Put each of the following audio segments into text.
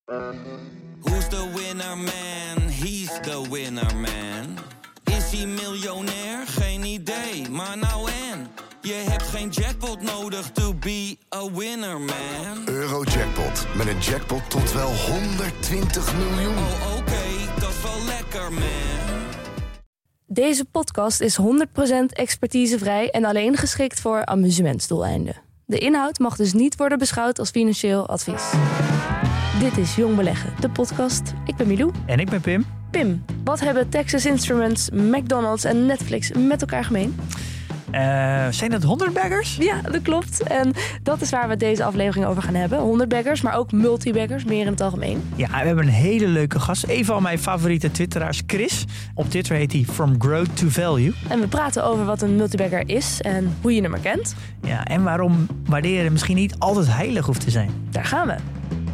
Who's the winner man? He's the winner man. Is hij miljonair? Geen idee, maar nou en. Je hebt geen jackpot nodig to be a winner man. Eurojackpot, met een jackpot tot wel 120 miljoen. Oh oké, dat is wel lekker man. Deze podcast is 100% expertisevrij en alleen geschikt voor amusementsdoeleinden. De inhoud mag dus niet worden beschouwd als financieel advies. Dit is Jong Beleggen, de podcast. Ik ben Milou. En ik ben Pim. Pim, wat hebben Texas Instruments, McDonald's en Netflix met elkaar gemeen? Zijn dat 100-baggers? Ja, dat klopt. En dat is waar we deze aflevering over gaan hebben. 100-baggers, maar ook multi-baggers, meer in het algemeen. Ja, we hebben een hele leuke gast. Een van mijn favoriete twitteraars, Chris. Op Twitter heet hij From Growth to Value. En we praten over wat een multibagger is en hoe je hem herkent. Ja, en waarom waarderen misschien niet altijd heilig hoeft te zijn. Daar gaan we.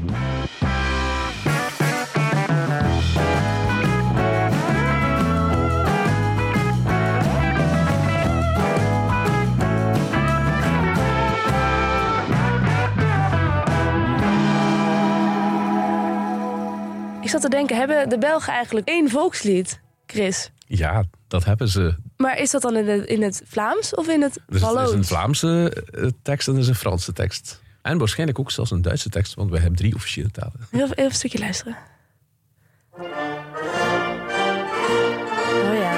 Ik zat te denken, hebben de Belgen eigenlijk één volkslied, Chris? Ja, dat hebben ze. Maar is dat dan in het Vlaams of in het Walloons? Er is een Vlaamse tekst en er is een Franse tekst. En waarschijnlijk ook zelfs een Duitse tekst, want wij hebben 3 officiële talen. Even een stukje luisteren. Oh ja.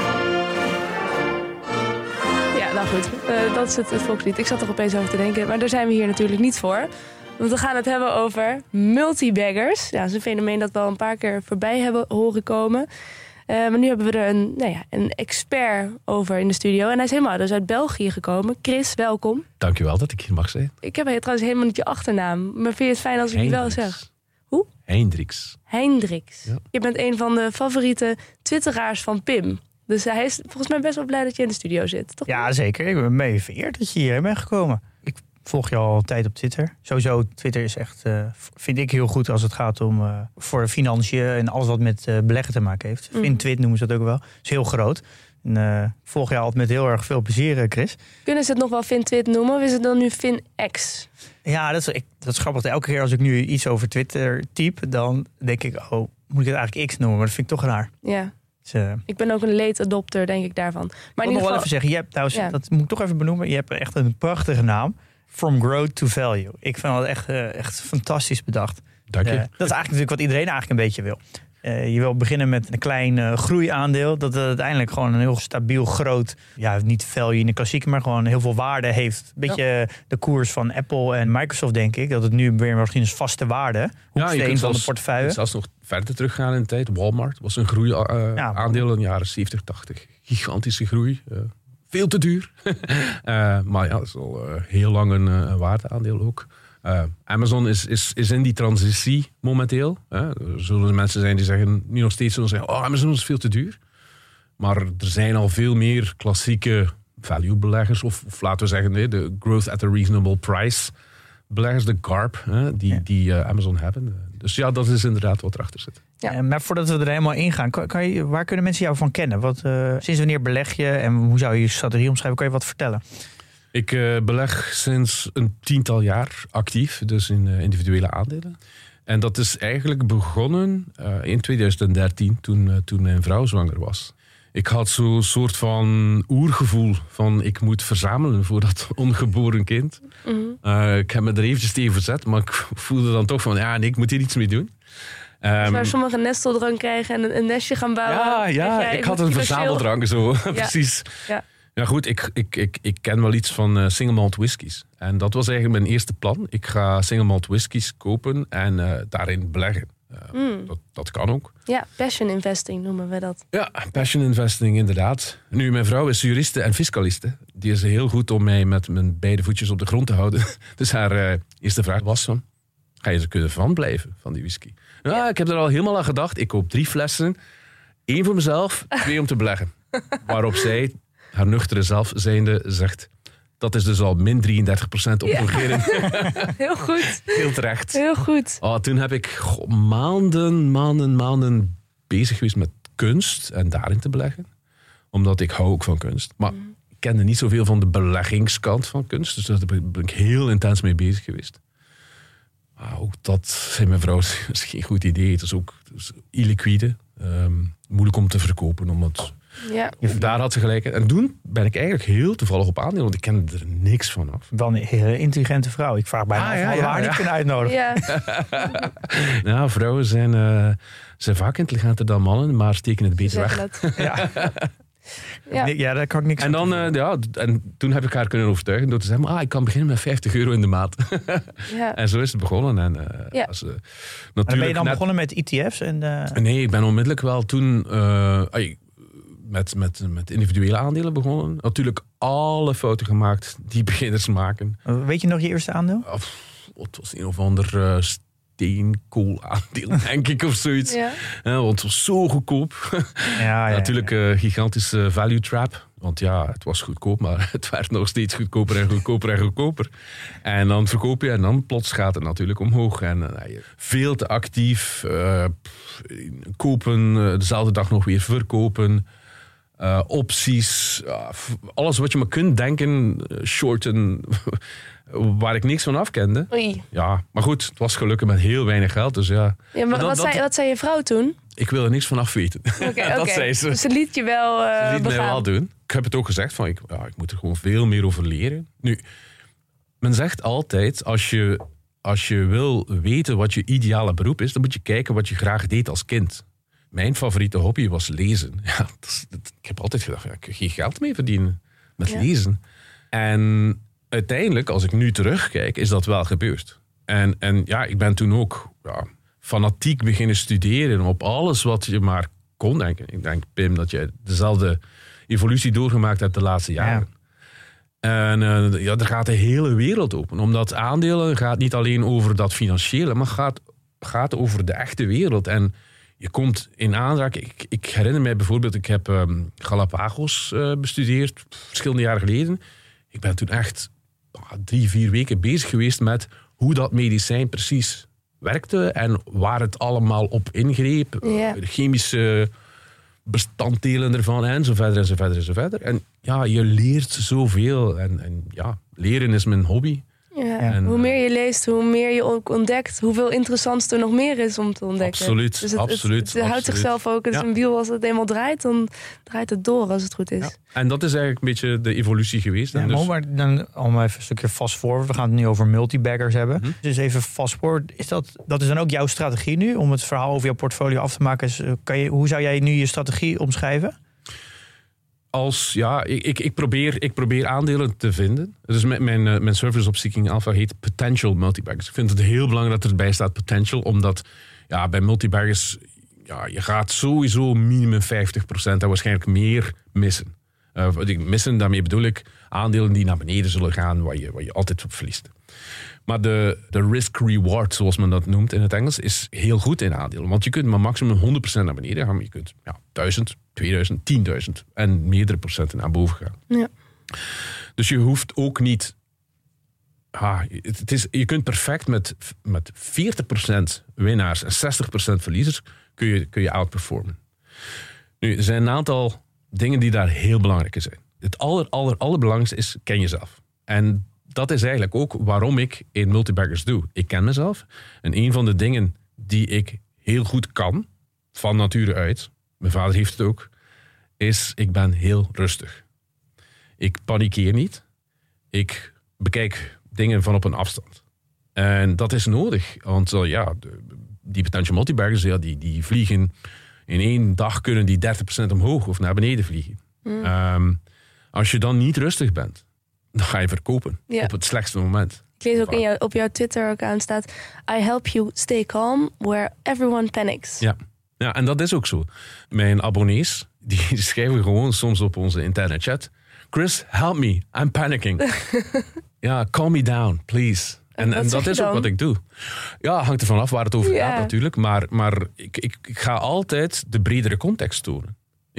Ja, nou goed. Dat is het volkslied. Ik zat er opeens over te denken, maar daar zijn we hier natuurlijk niet voor. Want we gaan het hebben over multibaggers. Ja, dat is een fenomeen dat we al een paar keer voorbij hebben horen komen. Maar nu hebben we er een expert over in de studio. En hij is helemaal dus uit België gekomen. Chris, welkom. Dankjewel dat ik hier mag zijn. Ik heb trouwens helemaal niet je achternaam. Maar vind je het fijn als ik je wel zeg? Hoe? Hendricks. Hendricks. Ja. Je bent een van de favoriete twitteraars van Pim. Dus hij is volgens mij best wel blij dat je in de studio zit, toch? Ja, zeker. Ik ben mee vereerd dat je hier bent gekomen. Ik volg je al een tijd op Twitter. Sowieso, Twitter is echt, vind ik heel goed als het gaat om voor financiën en alles wat met beleggen te maken heeft. Fintwit noemen ze dat ook wel. Is heel groot. En volg je altijd met heel erg veel plezier, Chris. Kunnen ze het nog wel Fintwit noemen of is het dan nu FinX? Ja, dat is grappig. Elke keer als ik nu iets over Twitter type, dan denk ik, oh, moet ik het eigenlijk X noemen? Maar dat vind ik toch raar. Ja. Dus, ik ben ook een late adopter, denk ik, daarvan. Maar ik wil nog wel even zeggen, je hebt trouwens, dat moet ik toch even benoemen, je hebt echt een prachtige naam. From Growth to Value. Ik vind dat echt fantastisch bedacht. Dank je. Dat is eigenlijk natuurlijk wat iedereen eigenlijk een beetje wil. Je wil beginnen met een klein groeiaandeel. Dat het uiteindelijk gewoon een heel stabiel groot, ja, niet value in de klassieke, maar gewoon heel veel waarde heeft. Een beetje de koers van Apple en Microsoft, denk ik. Dat het nu weer misschien een vaste waarde. Ja, je kunt van de portefeuille. Je kunt zelfs nog verder teruggaan in de tijd. Walmart was een groeiaandeel in de jaren 70, 80. Gigantische groei. Veel te duur. Maar ja, dat is al heel lang een waardeaandeel ook. Amazon is in die transitie momenteel. Er zullen mensen zijn die zeggen, nu nog steeds zullen zeggen, oh, Amazon is veel te duur. Maar er zijn al veel meer klassieke value-beleggers, of laten we zeggen, de growth at a reasonable price beleggers, de GARP, die Amazon hebben. Dus ja, dat is inderdaad wat erachter zit. Ja. Maar voordat we er helemaal in gaan, waar kunnen mensen jou van kennen? Sinds wanneer beleg je en hoe zou je je strategie omschrijven? Kan je wat vertellen? Ik beleg sinds een 10-tal jaar actief, dus in individuele aandelen. En dat is eigenlijk begonnen in 2013, toen mijn vrouw zwanger was. Ik had zo'n soort van oergevoel van ik moet verzamelen voor dat ongeboren kind. Mm-hmm. Ik heb me er eventjes tegen verzet, maar ik voelde dan toch van nee, ik moet hier iets mee doen. Waar sommigen een nesteldrang krijgen en een nestje gaan bouwen. Ja, ik had een verzameldrang zo, precies. Ja. Ja goed, ik ken wel iets van single malt whiskies. En dat was eigenlijk mijn eerste plan. Ik ga single malt whiskies kopen en daarin beleggen. Dat kan ook. Ja, passion investing noemen we dat. Ja, passion investing inderdaad. Nu, mijn vrouw is juriste en fiscaliste. Die is heel goed om mij met mijn beide voetjes op de grond te houden. Dus haar eerste vraag was van, ga je er kunnen van blijven, van die whisky? Ja, ik heb er al helemaal aan gedacht. Ik koop 3 flessen. 1 voor mezelf, 2 om te beleggen. Waarop zij, haar nuchtere zelf zijnde, zegt, dat is dus al min 33% opgegering. Ja. Heel goed. Heel terecht. Heel goed. Toen heb ik maanden bezig geweest met kunst en daarin te beleggen. Omdat ik hou ook van kunst. Maar ik kende niet zoveel van de beleggingskant van kunst. Dus daar ben ik heel intens mee bezig geweest. Ook dat, zei mijn vrouw, is geen goed idee. Het is ook illiquide. Moeilijk om te verkopen. Daar had ze gelijk. En toen ben ik eigenlijk heel toevallig op aandelen, want ik kende er niks van af. Wel een hele intelligente vrouw. Ik vraag bijna of we haar niet kunnen uitnodigen. Ja. Nou, vrouwen zijn vaak intelligenter dan mannen, maar steken het beter weg. Ja, daar kan ik niks en dan, en toen heb ik haar kunnen overtuigen door te zeggen, ik kan beginnen met €50 in de maand. En zo is het begonnen. En, natuurlijk ben je dan begonnen met ETF's? Nee, ik ben onmiddellijk wel toen met individuele aandelen begonnen. Natuurlijk alle fouten gemaakt die beginners maken. Weet je nog je eerste aandeel? Het was een of ander steenkool aandeel, denk ik, of zoiets. Ja. Want het was zo goedkoop. Natuurlijk gigantische value trap. Want het was goedkoop, maar het werd nog steeds goedkoper en goedkoper en goedkoper. En dan verkoop je en dan plots gaat het natuurlijk omhoog. En veel te actief. Kopen, dezelfde dag nog weer verkopen. Opties. Alles wat je maar kunt denken. Shorten. Waar ik niks van afkende. Oei. Ja, maar goed, het was gelukkig met heel weinig geld. Dus maar wat zei je vrouw toen? Ik wil er niks van af weten. Dat zei ze. Dus ze liet je wel Ze liet mij wel doen. Ik heb het ook gezegd, ik moet er gewoon veel meer over leren. Nu, men zegt altijd, als je wil weten wat je ideale beroep is, dan moet je kijken wat je graag deed als kind. Mijn favoriete hobby was lezen. Ja, ik heb altijd gedacht, ik kan geen geld mee verdienen met lezen. En uiteindelijk, als ik nu terugkijk, is dat wel gebeurd. En ik ben toen ook fanatiek beginnen studeren op alles wat je maar kon denken. Ik denk, Pim, dat je dezelfde evolutie doorgemaakt hebt de laatste jaren. Ja. En er gaat de hele wereld open. Omdat aandelen gaat niet alleen over dat financiële, maar gaat over de echte wereld. En je komt in aanraking. Ik herinner mij bijvoorbeeld, ik heb Galapagos bestudeerd, verschillende jaren geleden. Ik ben toen echt 3-4 weken bezig geweest met hoe dat medicijn precies werkte en waar het allemaal op ingreep. De chemische bestanddelen ervan en zo verder en zo verder en zo verder. En je leert zoveel. En leren is mijn hobby. Ja. En hoe meer je leest, hoe meer je ook ontdekt, hoeveel interessants er nog meer is om te ontdekken. Absoluut, dus het houdt zichzelf ook. Het is een wiel, als het eenmaal draait, dan draait het door als het goed is. Ja. En dat is eigenlijk een beetje de evolutie geweest. Ja, dus. Maar dan om even een stukje fast forward. We gaan het nu over multibaggers hebben. Dus even fast forward. Dat is dan ook jouw strategie nu? Om het verhaal over jouw portfolio af te maken. Hoe zou jij nu je strategie omschrijven? Ik probeer aandelen te vinden. Dus mijn service op Seeking Alpha heet Potential Multibaggers. Ik vind het heel belangrijk dat erbij staat potential, omdat bij multibaggers je gaat sowieso minimum 50% en waarschijnlijk meer missen. Daarmee bedoel ik aandelen die naar beneden zullen gaan, waar je altijd op verliest. Maar de risk-reward, zoals men dat noemt in het Engels, is heel goed in aandelen. Want je kunt maar maximum 100% naar beneden gaan. Maar je kunt 1000, 2000, 10.000 en meerdere procenten naar boven gaan. Ja. Dus je hoeft ook niet... je kunt perfect met 40% winnaars en 60% verliezers kun je outperformen. Nu, er zijn een aantal dingen die daar heel belangrijk in zijn. Het allerbelangrijkste is, ken jezelf. En dat is eigenlijk ook waarom ik in multibaggers doe. Ik ken mezelf. En een van de dingen die ik heel goed kan, van nature uit, mijn vader heeft het ook, is ik ben heel rustig. Ik panikeer niet. Ik bekijk dingen van op een afstand. En dat is nodig. Want die potential multibaggers, die vliegen in 1 dag kunnen die 30% omhoog of naar beneden vliegen. Als je dan niet rustig bent, dan ga je verkopen op het slechtste moment. Ik lees ook op jouw Twitter-account staat: I help you stay calm where everyone panics. Ja, en dat is ook zo. Mijn abonnees, die schrijven gewoon soms op onze interne chat: Chris, help me, I'm panicking. Calm me down, please. En dat is ook wat ik doe. Ja, hangt ervan af waar het over gaat natuurlijk. Maar ik ga altijd de bredere context tonen.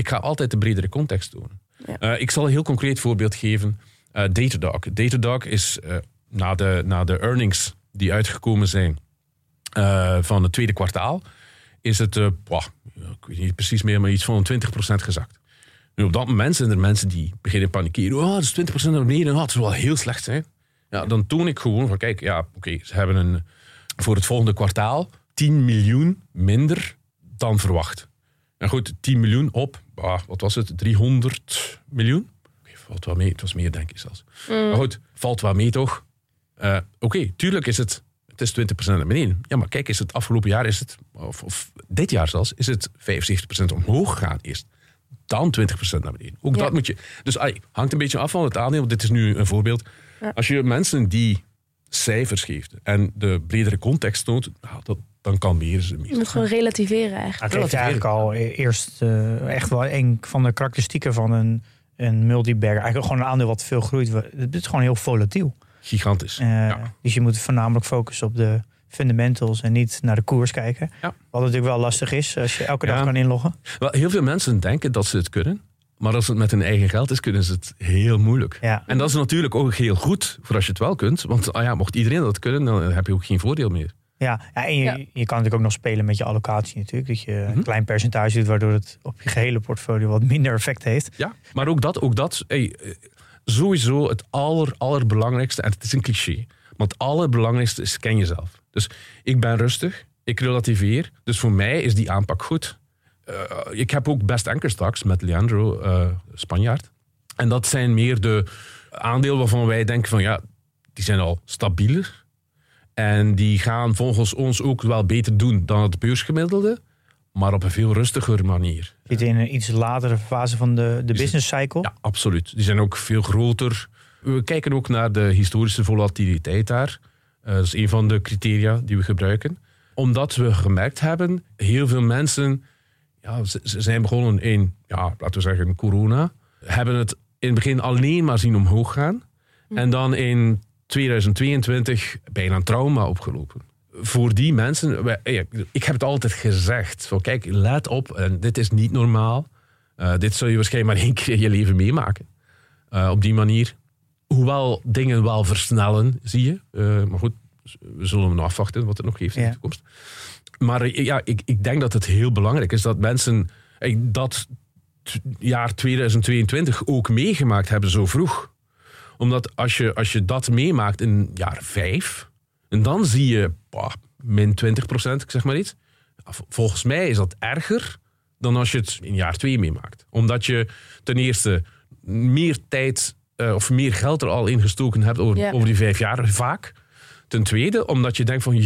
Ik zal een heel concreet voorbeeld geven. Datadog. Datadog is na de earnings die uitgekomen zijn van het tweede kwartaal, is het, ik weet niet precies meer, maar iets van 20% gezakt. Nu, op dat moment zijn er mensen die beginnen panikeren. Dat is 20% naar beneden, dat zou wel heel slecht zijn. Ja, dan toon ik gewoon van, kijk, ze hebben voor het volgende kwartaal 10 miljoen minder dan verwacht. En goed, 10 miljoen op, wat was het, 300 miljoen? Valt wel mee, het was meer denk ik zelfs. Maar goed, valt wel mee toch? Oké, tuurlijk is het is 20% naar beneden. Ja, maar kijk, is het afgelopen jaar, is het, of dit jaar zelfs, is het 75% omhoog gegaan eerst. Dan 20% naar beneden. Ook dat moet je... Dus hangt een beetje af van het aandeel. Dit is nu een voorbeeld. Ja. Als je mensen die cijfers geeft en de bredere context toont, dan kan meer ze meer. Je moet gewoon relativeren eigenlijk. Het heeft eigenlijk al eerst echt wel een van de karakteristieken van een multibagger. Eigenlijk gewoon een aandeel wat veel groeit. Het is gewoon heel volatiel. Gigantisch. Dus je moet voornamelijk focussen op de fundamentals en niet naar de koers kijken. Ja. Wat natuurlijk wel lastig is als je elke dag kan inloggen. Wel, heel veel mensen denken dat ze het kunnen. Maar als het met hun eigen geld is, kunnen ze het heel moeilijk. Ja. En dat is natuurlijk ook heel goed voor als je het wel kunt. Want mocht iedereen dat kunnen, dan heb je ook geen voordeel meer. Ja, en je kan natuurlijk ook nog spelen met je allocatie natuurlijk. Dat je een klein percentage doet, waardoor het op je gehele portfolio wat minder effect heeft. Ja, maar ook dat sowieso het allerbelangrijkste, en het is een cliché, maar het allerbelangrijkste is ken jezelf. Dus ik ben rustig, ik relativeer, dus voor mij is die aanpak goed. Ik heb ook Best Anchor straks met Leandro, Spanjaard. En dat zijn meer de aandelen waarvan wij denken van die zijn al stabieler. En die gaan volgens ons ook wel beter doen dan het beursgemiddelde, maar op een veel rustiger manier. Zit in een iets latere fase van de business cycle? Ja, absoluut. Die zijn ook veel groter. We kijken ook naar de historische volatiliteit daar. Dat is een van de criteria die we gebruiken. Omdat we gemerkt hebben, heel veel mensen ze zijn begonnen in, laten we zeggen, corona. Hebben het in het begin alleen maar zien omhoog gaan. En dan in 2022 bijna een trauma opgelopen. Voor die mensen, ik heb het altijd gezegd. Van, kijk, let op, en dit is niet normaal. Dit zul je waarschijnlijk maar 1 keer in je leven meemaken. Op die manier. Hoewel dingen wel versnellen, zie je. Maar goed, we zullen nog afwachten wat het nog geeft in de toekomst. Maar ik denk dat het heel belangrijk is dat mensen dat jaar 2022 ook meegemaakt hebben zo vroeg. Omdat als je dat meemaakt in jaar 5, en dan zie je min 20%, ik zeg maar iets. Volgens mij is dat erger dan als je het in jaar 2 meemaakt. Omdat je ten eerste meer tijd of meer geld er al in gestoken hebt over die 5 jaar vaak. Ten tweede, omdat je denkt van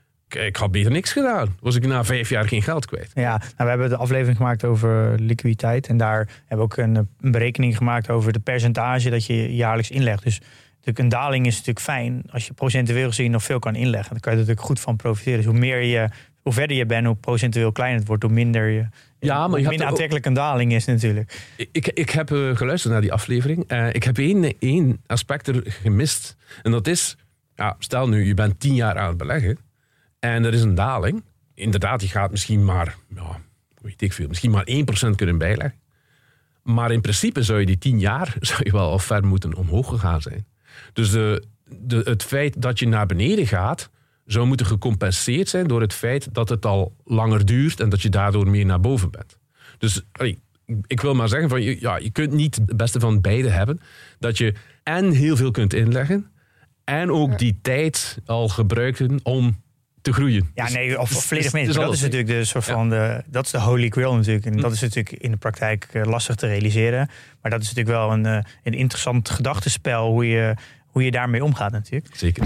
ik had beter niks gedaan. Was ik na 5 jaar geen geld kwijt. Ja, we hebben de aflevering gemaakt over liquiditeit. En daar hebben we ook een berekening gemaakt over de percentage dat je jaarlijks inlegt. Dus natuurlijk een daling is natuurlijk fijn als je procentueel gezien nog veel kan inleggen. Dan kan je er natuurlijk goed van profiteren. Dus hoe verder je bent, hoe procentueel kleiner het wordt, hoe minder minder aantrekkelijk een daling is natuurlijk. Ik heb geluisterd naar die aflevering. Ik heb één aspect er gemist. En dat is, stel nu, je bent 10 jaar aan het beleggen. En er is een daling. Inderdaad, je gaat misschien maar, misschien maar 1% kunnen bijleggen. Maar in principe zou je die 10 jaar wel al ver moeten omhoog gegaan zijn. Dus het feit dat je naar beneden gaat, zou moeten gecompenseerd zijn door het feit dat het al langer duurt en dat je daardoor meer naar boven bent. Dus ik wil maar zeggen, je kunt niet het beste van beide hebben. Dat je en heel veel kunt inleggen en ook die tijd al gebruiken om te groeien. Ja, nee, of volledig mee. Dat is natuurlijk de soort van dat is de holy grail natuurlijk. En dat is natuurlijk in de praktijk lastig te realiseren. Maar dat is natuurlijk wel een interessant gedachtenspel hoe je daarmee omgaat natuurlijk. Zeker.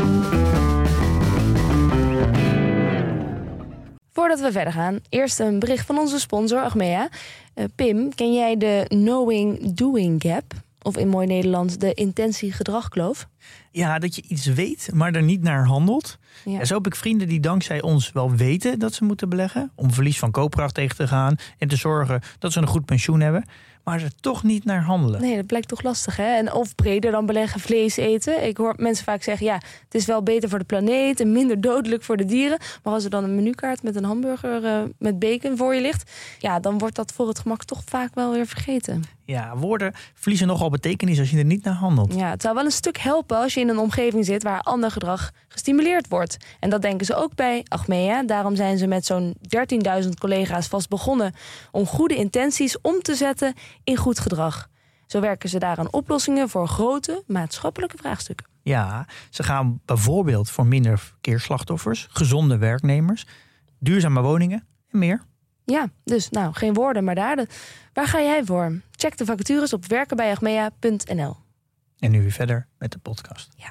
Voordat we verder gaan, eerst een bericht van onze sponsor Achmea. Pim, ken jij de knowing-doing gap? Of in mooi Nederlands de intentie-gedragkloof? Ja, dat je iets weet, maar er niet naar handelt. Ja. Zo heb ik vrienden die dankzij ons wel weten dat ze moeten beleggen. Om verlies van koopkracht tegen te gaan. En te zorgen dat ze een goed pensioen hebben. Maar er toch niet naar handelen. Nee, dat blijkt toch lastig, hè? En of breder dan beleggen, vlees eten. Ik hoor mensen vaak zeggen, het is wel beter voor de planeet en minder dodelijk voor de dieren. Maar als er dan een menukaart met een hamburger met bacon voor je ligt, dan wordt dat voor het gemak toch vaak wel weer vergeten. Ja, woorden verliezen nogal betekenis als je er niet naar handelt. Ja, het zou wel een stuk helpen als je in een omgeving zit waar ander gedrag gestimuleerd wordt. En dat denken ze ook bij Achmea. Daarom zijn ze met zo'n 13.000 collega's vast begonnen om goede intenties om te zetten in goed gedrag. Zo werken ze daar aan oplossingen voor grote maatschappelijke vraagstukken. Ja, ze gaan bijvoorbeeld voor minder verkeersslachtoffers, gezonde werknemers, duurzame woningen en meer. Ja, dus geen woorden, maar daden. Waar ga jij voor? Check de vacatures op werkenbijachmea.nl. En nu weer verder met de podcast. Ja.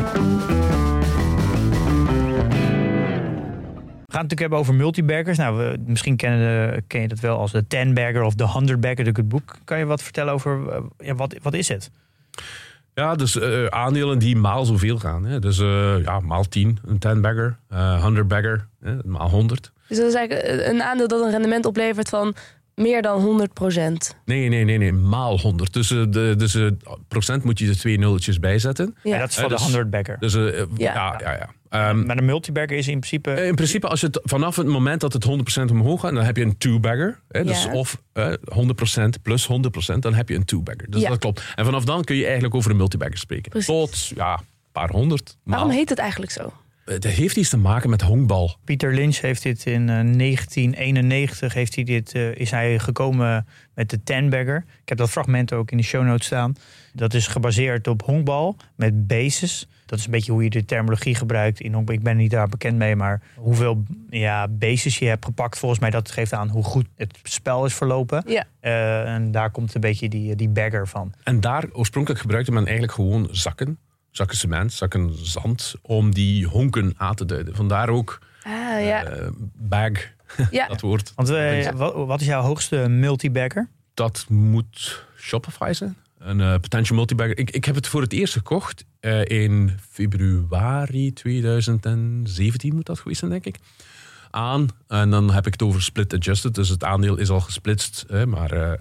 We gaan het natuurlijk hebben over multibaggers. Misschien ken je dat wel als de 10-bagger of de 100-bagger, het boek. Kan je wat vertellen over wat is het? Ja, dus aandelen die maal zoveel gaan. Hè. Dus maal 10, een 10-bagger, 100-bagger, maal 100. Dus dat is eigenlijk een aandeel dat een rendement oplevert van meer dan 100%. Nee, maal 100. Dus procent moet je er 2 nulletjes bijzetten. Ja, dat is van de 100-bagger. Dus ja. Maar de multibagger is in principe... In principe, als je vanaf het moment dat het 100% omhoog gaat, dan heb je een two-bagger. Dus of 100% plus 100%, dan heb je een two-bagger. Dus dat klopt. En vanaf dan kun je eigenlijk over een multibagger spreken. Precies. Tot een paar honderd. Waarom heet het eigenlijk zo? Het heeft iets te maken met honkbal. Pieter Lynch heeft dit in 1991 is hij gekomen met de 10-bagger. Ik heb dat fragment ook in de show notes staan. Dat is gebaseerd op honkbal met bases. Dat is een beetje hoe je de terminologie gebruikt in honkbal. Ik ben niet daar bekend mee, maar hoeveel bases je hebt gepakt, volgens mij dat geeft aan hoe goed het spel is verlopen. Ja. En daar komt een beetje die bagger van. En daar oorspronkelijk gebruikte men eigenlijk gewoon zakken cement, zakken zand, om die honken aan te duiden. Vandaar ook bag, dat woord. Want wat is jouw hoogste multibagger? Dat moet Shopify zijn. Een potential multibagger. Ik heb het voor het eerst gekocht in februari 2017 moet dat geweest zijn, denk ik. En dan heb ik het over split adjusted. Dus het aandeel is al gesplitst, maar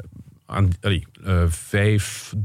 $5,58,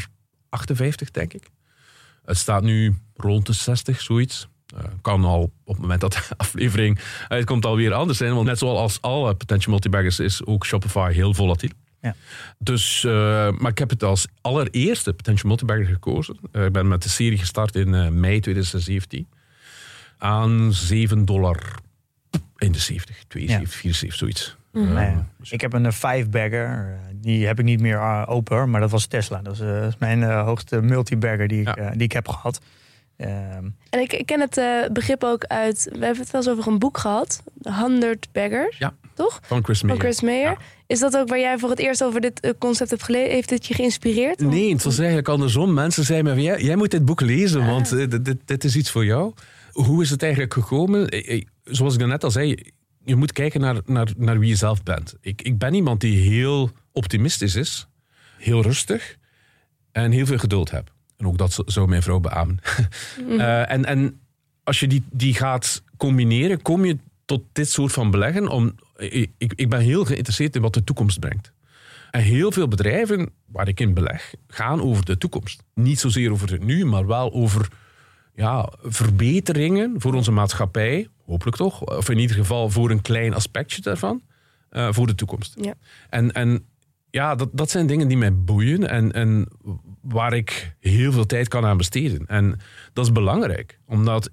denk ik. Het staat nu rond de 60, zoiets. Kan al op het moment dat de aflevering uitkomt alweer anders zijn. Want net zoals alle potential multibaggers is ook Shopify heel volatiel. Ja. Dus, maar ik heb het als allereerste potential multibagger gekozen. Ik ben met de serie gestart in mei 2017. Aan $7 in de 70, 72, 74, zoiets. Ik heb een 5-bagger. Die heb ik niet meer open, maar dat was Tesla. Dat is mijn hoogste multibagger die ik heb gehad. En ik ken het begrip ook uit... We hebben het wel eens over een boek gehad. 100 Baggers, toch? Van Chris Mayer. Ja. Is dat ook waar jij voor het eerst over dit concept hebt gelezen? Heeft het je geïnspireerd? Nee, het was eigenlijk andersom. Mensen zeiden me, jij moet dit boek lezen, want dit is iets voor jou. Hoe is het eigenlijk gekomen? Zoals ik daarnet al zei, je moet kijken naar wie je zelf bent. Ik ben iemand die heel optimistisch is, heel rustig en heel veel geduld heb. En ook dat zou mijn vrouw beamen. En als je die gaat combineren, kom je tot dit soort van beleggen. Ik ben heel geïnteresseerd in wat de toekomst brengt. En heel veel bedrijven waar ik in beleg gaan over de toekomst. Niet zozeer over het nu, maar wel over verbeteringen voor onze maatschappij. Hopelijk toch. Of in ieder geval voor een klein aspectje daarvan. Voor de toekomst. Ja. En dat zijn dingen die mij boeien. En waar ik heel veel tijd kan aan besteden. En dat is belangrijk. Omdat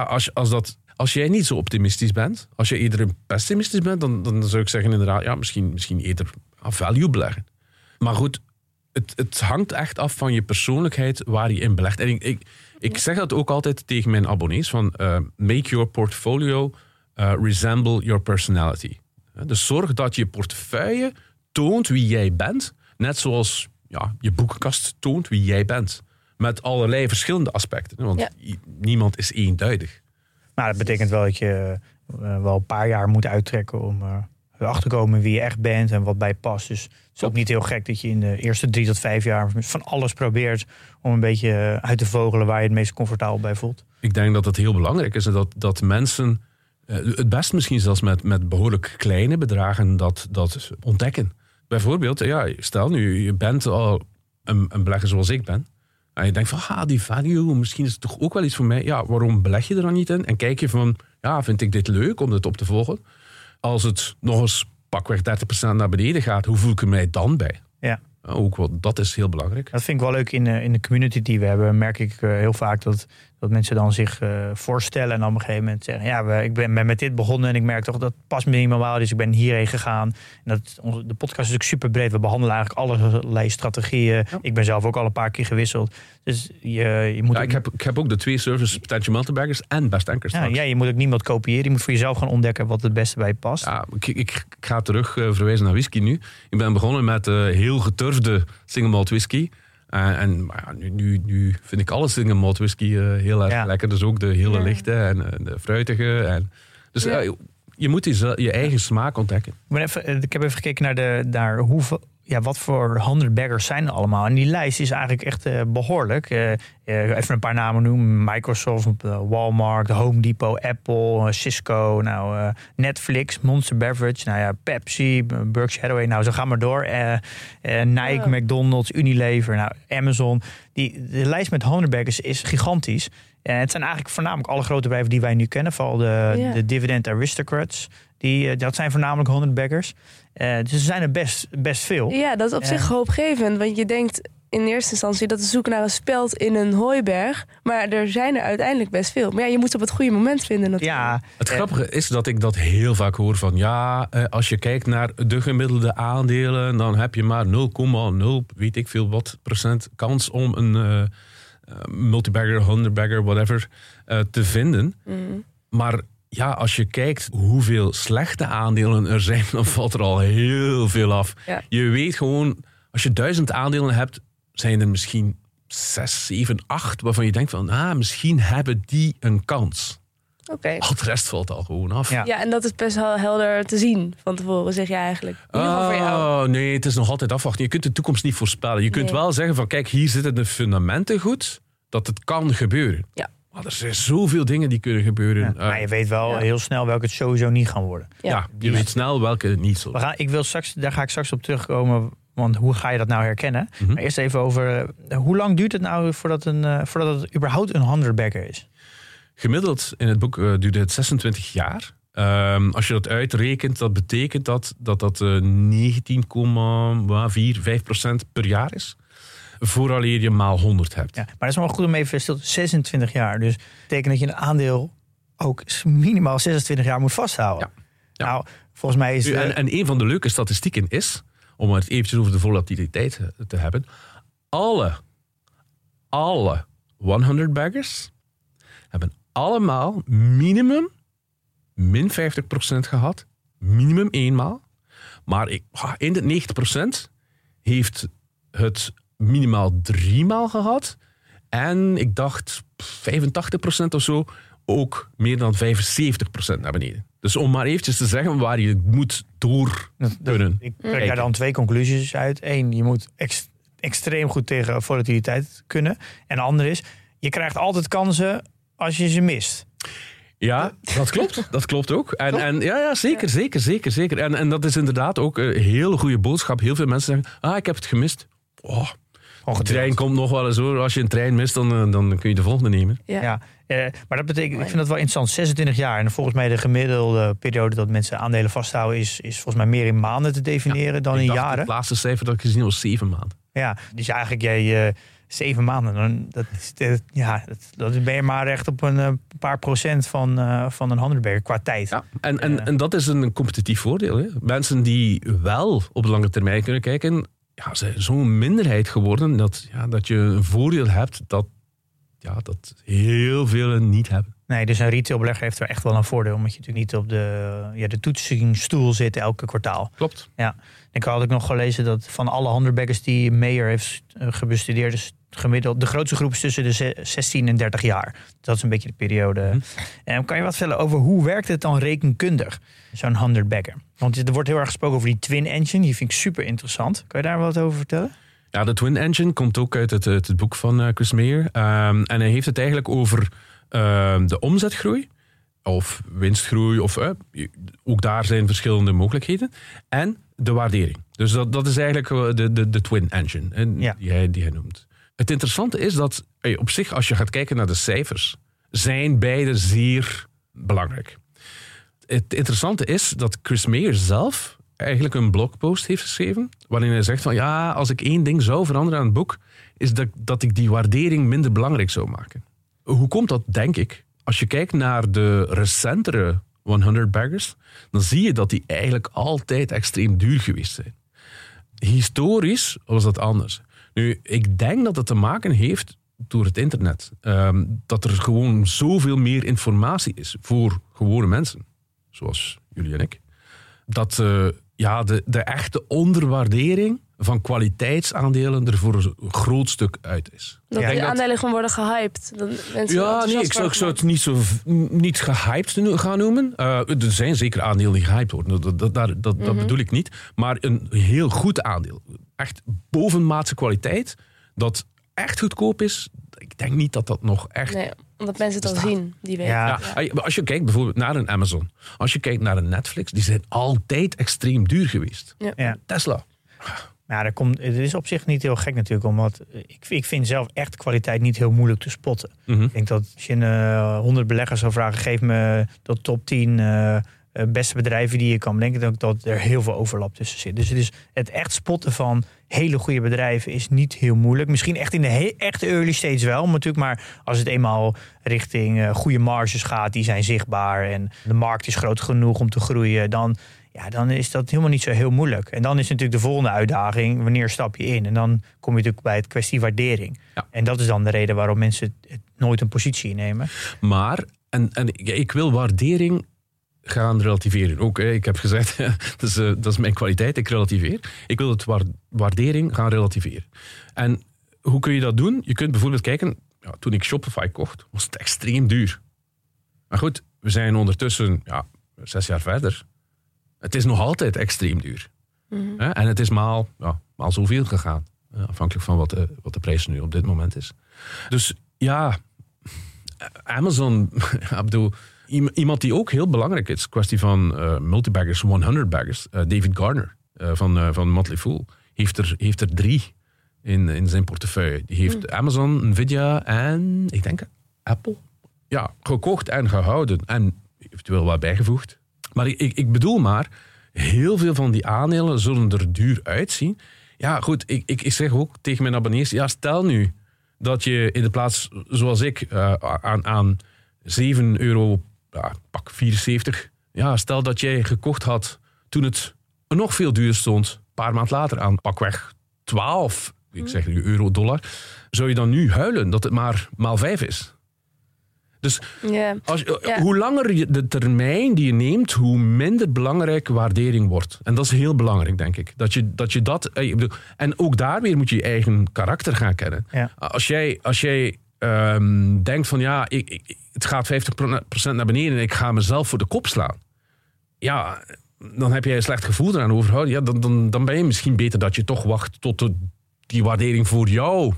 als jij niet zo optimistisch bent, als je eerder pessimistisch bent, dan zou ik zeggen inderdaad, misschien eerder value beleggen. Maar goed, het hangt echt af van je persoonlijkheid waar je in belegt. En ik zeg dat ook altijd tegen mijn abonnees, van make your portfolio resemble your personality. Dus zorg dat je portefeuille toont wie jij bent, net zoals je boekenkast toont wie jij bent. Met allerlei verschillende aspecten, want niemand is eenduidig. Nou, dat betekent wel dat je wel een paar jaar moet uittrekken om erachter te komen wie je echt bent en wat bij je past. Dus het is ook niet heel gek dat je in de eerste 3 tot 5 jaar van alles probeert om een beetje uit te vogelen waar je het meest comfortabel bij voelt. Ik denk dat het heel belangrijk is dat mensen, het best misschien zelfs met behoorlijk kleine bedragen, dat ontdekken. Bijvoorbeeld, stel nu, je bent al een belegger zoals ik ben. En je denkt van, die value, misschien is het toch ook wel iets voor mij. Ja, waarom beleg je er dan niet in? En kijk je van, vind ik dit leuk om dit op te volgen? Als het nog eens pakweg 30% naar beneden gaat, hoe voel ik er mij dan bij? Ja. Ook dat is heel belangrijk. Dat vind ik wel leuk in de community die we hebben. Merk ik heel vaak dat Dat mensen dan zich voorstellen en dan op een gegeven moment zeggen... ik ben met dit begonnen en ik merk toch dat past me niet meer wel. Dus ik ben hierheen gegaan. En de podcast is ook super breed. We behandelen eigenlijk allerlei strategieën. Ja. Ik ben zelf ook al een paar keer gewisseld. Dus je moet... Ik heb ook de 2 services, Potential Multibaggers en Best Anchors. Ja, je moet ook niemand kopiëren. Je moet voor jezelf gaan ontdekken wat het beste bij je past. Ja, ik ga terug verwijzen naar whisky nu. Ik ben begonnen met heel geturfde single malt whisky... Nu vind ik alle single malt whisky heel erg lekker. Dus ook de hele lichte en de fruitige. Dus je moet je eigen smaak ontdekken. Ik heb even gekeken naar hoeveel... wat voor 100 baggers zijn er allemaal? En die lijst is eigenlijk echt behoorlijk. Even een paar namen noemen. Microsoft, Walmart, Home Depot, Apple, Cisco, Netflix, Monster Beverage, Pepsi, Berkshire Hathaway. Zo gaan we door. Nike, McDonald's, Unilever, Amazon. De lijst met 100 baggers is gigantisch. Het zijn eigenlijk voornamelijk alle grote bedrijven die wij nu kennen. Vooral de Dividend Aristocrats. Dat zijn voornamelijk 100 baggers. Dus er zijn er best veel. Ja, dat is op zich hoopgevend. Want je denkt in eerste instantie dat we zoeken naar een speld in een hooiberg. Maar er zijn er uiteindelijk best veel. Maar je moet op het goede moment vinden natuurlijk. Ja, het grappige is dat ik dat heel vaak hoor van... als je kijkt naar de gemiddelde aandelen... dan heb je maar 0,0 weet ik veel wat procent kans om een multibagger, 100 bagger, whatever, te vinden. Maar... als je kijkt hoeveel slechte aandelen er zijn, dan valt er al heel veel af. Ja. Je weet gewoon, als je 1000 aandelen hebt, zijn er misschien 6, 7, 8... waarvan je denkt van, misschien hebben die een kans. Okay. Al de rest valt al gewoon af. Ja, en dat is best wel helder te zien van tevoren, zeg je eigenlijk. In ieder geval voor jou. Nee, het is nog altijd afwachten. Je kunt de toekomst niet voorspellen. Je kunt wel zeggen van, kijk, hier zitten de fundamenten goed, dat het kan gebeuren. Ja. Maar er zijn zoveel dingen die kunnen gebeuren. Maar je weet wel heel snel welke het sowieso niet gaan worden. Je weet snel welke het niet zullen. Daar ga ik straks op terugkomen. Want hoe ga je dat nou herkennen? Maar eerst even over, hoe lang duurt het nou voordat het überhaupt een 100 bagger is? Gemiddeld in het boek duurde het 26 jaar. Als je dat uitrekent, dat betekent dat 19,45% per jaar is. Vooraleer je maal 100 hebt. Ja, maar dat is wel goed om even stil te 26 jaar. Dus dat betekent dat je een aandeel ook minimaal 26 jaar moet vasthouden. Ja. Nou, volgens mij is... En een van de leuke statistieken is, om het eventjes over de volatiliteit te hebben, alle 100 baggers hebben allemaal minimum min 50% gehad. Minimum eenmaal. Maar in de 90% heeft het minimaal 3 maal gehad. En ik dacht 85% of zo ook meer dan 75% naar beneden. Dus om maar eventjes te zeggen waar je moet door kunnen. Ik trek daar dan 2 conclusies uit. 1, je moet extreem goed tegen volatiliteit kunnen. En de andere is, je krijgt altijd kansen als je ze mist. Ja, dat klopt. Dat klopt ook. En zeker. En dat is inderdaad ook een hele goede boodschap. Heel veel mensen zeggen, ik heb het gemist. De trein komt nog wel eens hoor. Als je een trein mist, dan kun je de volgende nemen. Ja. Maar dat betekent, ik vind dat wel interessant, 26 jaar. En volgens mij de gemiddelde periode dat mensen aandelen vasthouden is volgens mij meer in maanden te definiëren dan in jaren. Het laatste cijfer dat ik gezien was 7 maanden. Ja, dus eigenlijk jij 7 maanden. Dat ben je maar echt op een paar procent van een 100 bagger qua tijd. Ja, en dat is een competitief voordeel. Hè? Mensen die wel op de lange termijn kunnen kijken, zijn zo'n minderheid geworden dat je een voordeel hebt dat heel veel niet hebben. Nee, dus een retailbelegger heeft er echt wel een voordeel, omdat je natuurlijk niet op de toetsingsstoel zit elke kwartaal. Klopt. Ja. Ik had ook nog gelezen dat van alle 100 baggers die Mayer heeft gebestudeerd, is gemiddeld de grootste groep is tussen de 16 en 30 jaar. Dat is een beetje de periode. En kan je wat vertellen over hoe werkt het dan rekenkundig, zo'n 100 bagger? Want er wordt heel erg gesproken over die Twin Engine. Die vind ik super interessant. Kan je daar wat over vertellen? Ja, de Twin Engine komt ook uit het boek van Chris Mayer. En hij heeft het eigenlijk over de omzetgroei of winstgroei. Ook daar zijn verschillende mogelijkheden. En de waardering. Dus dat is eigenlijk de Twin Engine die hij noemt. Het interessante is dat op zich, als je gaat kijken naar de cijfers, zijn beide zeer belangrijk. Het interessante is dat Chris Mayer zelf eigenlijk een blogpost heeft geschreven, waarin hij zegt van als ik 1 ding zou veranderen aan het boek, is dat ik die waardering minder belangrijk zou maken. hoe komt dat, denk ik? Als je kijkt naar de recentere 100 baggers, dan zie je dat die eigenlijk altijd extreem duur geweest zijn. Historisch was dat anders. Nu, ik denk dat het te maken heeft door het internet. Dat er gewoon zoveel meer informatie is voor gewone mensen, zoals jullie en ik. Dat de echte onderwaardering van kwaliteitsaandelen er voor een groot stuk uit is. Dat die aandelen gewoon worden gehyped. Ik zou het niet gehyped gaan noemen. Er zijn zeker aandelen die gehyped worden. Dat bedoel ik niet. Maar een heel goed aandeel. Echt bovenmaatse kwaliteit. Dat echt goedkoop is. Ik denk niet dat dat nog echt... Nee, omdat mensen het al zien, die weten. Ja. Als je kijkt bijvoorbeeld naar een Amazon. Als je kijkt naar een Netflix. Die zijn altijd extreem duur geweest. Ja. Tesla. Ja, het is op zich niet heel gek natuurlijk, omdat ik vind zelf echt kwaliteit niet heel moeilijk te spotten. Mm-hmm. Ik denk dat als je 100 beleggers zou vragen, geef me de top 10 beste bedrijven die je kan bedenken, dat er heel veel overlap tussen zit. Dus het echt spotten van hele goede bedrijven is niet heel moeilijk. Misschien echt in de echt early stage wel, natuurlijk, maar als het eenmaal richting goede marges gaat, die zijn zichtbaar en de markt is groot genoeg om te groeien, dan is dat helemaal niet zo heel moeilijk. En dan is natuurlijk de volgende uitdaging, wanneer stap je in? En dan kom je natuurlijk bij het kwestie waardering. Ja. En dat is dan de reden waarom mensen nooit een positie innemen. Maar, en ik wil waardering gaan relativeren. Ook, ik heb gezegd, dat is mijn kwaliteit, ik relativeer. Ik wil het waardering gaan relativeren. En hoe kun je dat doen? Je kunt bijvoorbeeld kijken, toen ik Shopify kocht, was het extreem duur. Maar goed, we zijn ondertussen 6 jaar verder. Het is nog altijd extreem duur. Mm-hmm. En het is maal zoveel gegaan. Afhankelijk van wat de prijs nu op dit moment is. Dus Amazon, ik bedoel, iemand die ook heel belangrijk is, kwestie van multibaggers, 100 baggers, David Garner van Motley Fool, heeft er 3 in zijn portefeuille. Die heeft Amazon, Nvidia en, ik denk, Apple. Ja, gekocht en gehouden en eventueel wat bijgevoegd. Maar ik bedoel maar, heel veel van die aandelen zullen er duur uitzien. Ja, goed, ik zeg ook tegen mijn abonnees, stel nu dat je in de plaats, zoals ik, aan €7, pak 74, stel dat jij gekocht had toen het nog veel duurder stond, een paar maanden later aan pakweg 12, ik zeg euro, dollar, zou je dan nu huilen dat het maar maal 5 is? Dus hoe langer de termijn die je neemt, hoe minder belangrijk waardering wordt. En dat is heel belangrijk, denk ik. Dat je dat... En ook daar weer moet je je eigen karakter gaan kennen. Ja. Als jij denkt van het gaat 50% naar beneden en ik ga mezelf voor de kop slaan. Ja, dan heb jij een slecht gevoel eraan overhouden. Ja, dan ben je misschien beter dat je toch wacht tot die waardering voor jou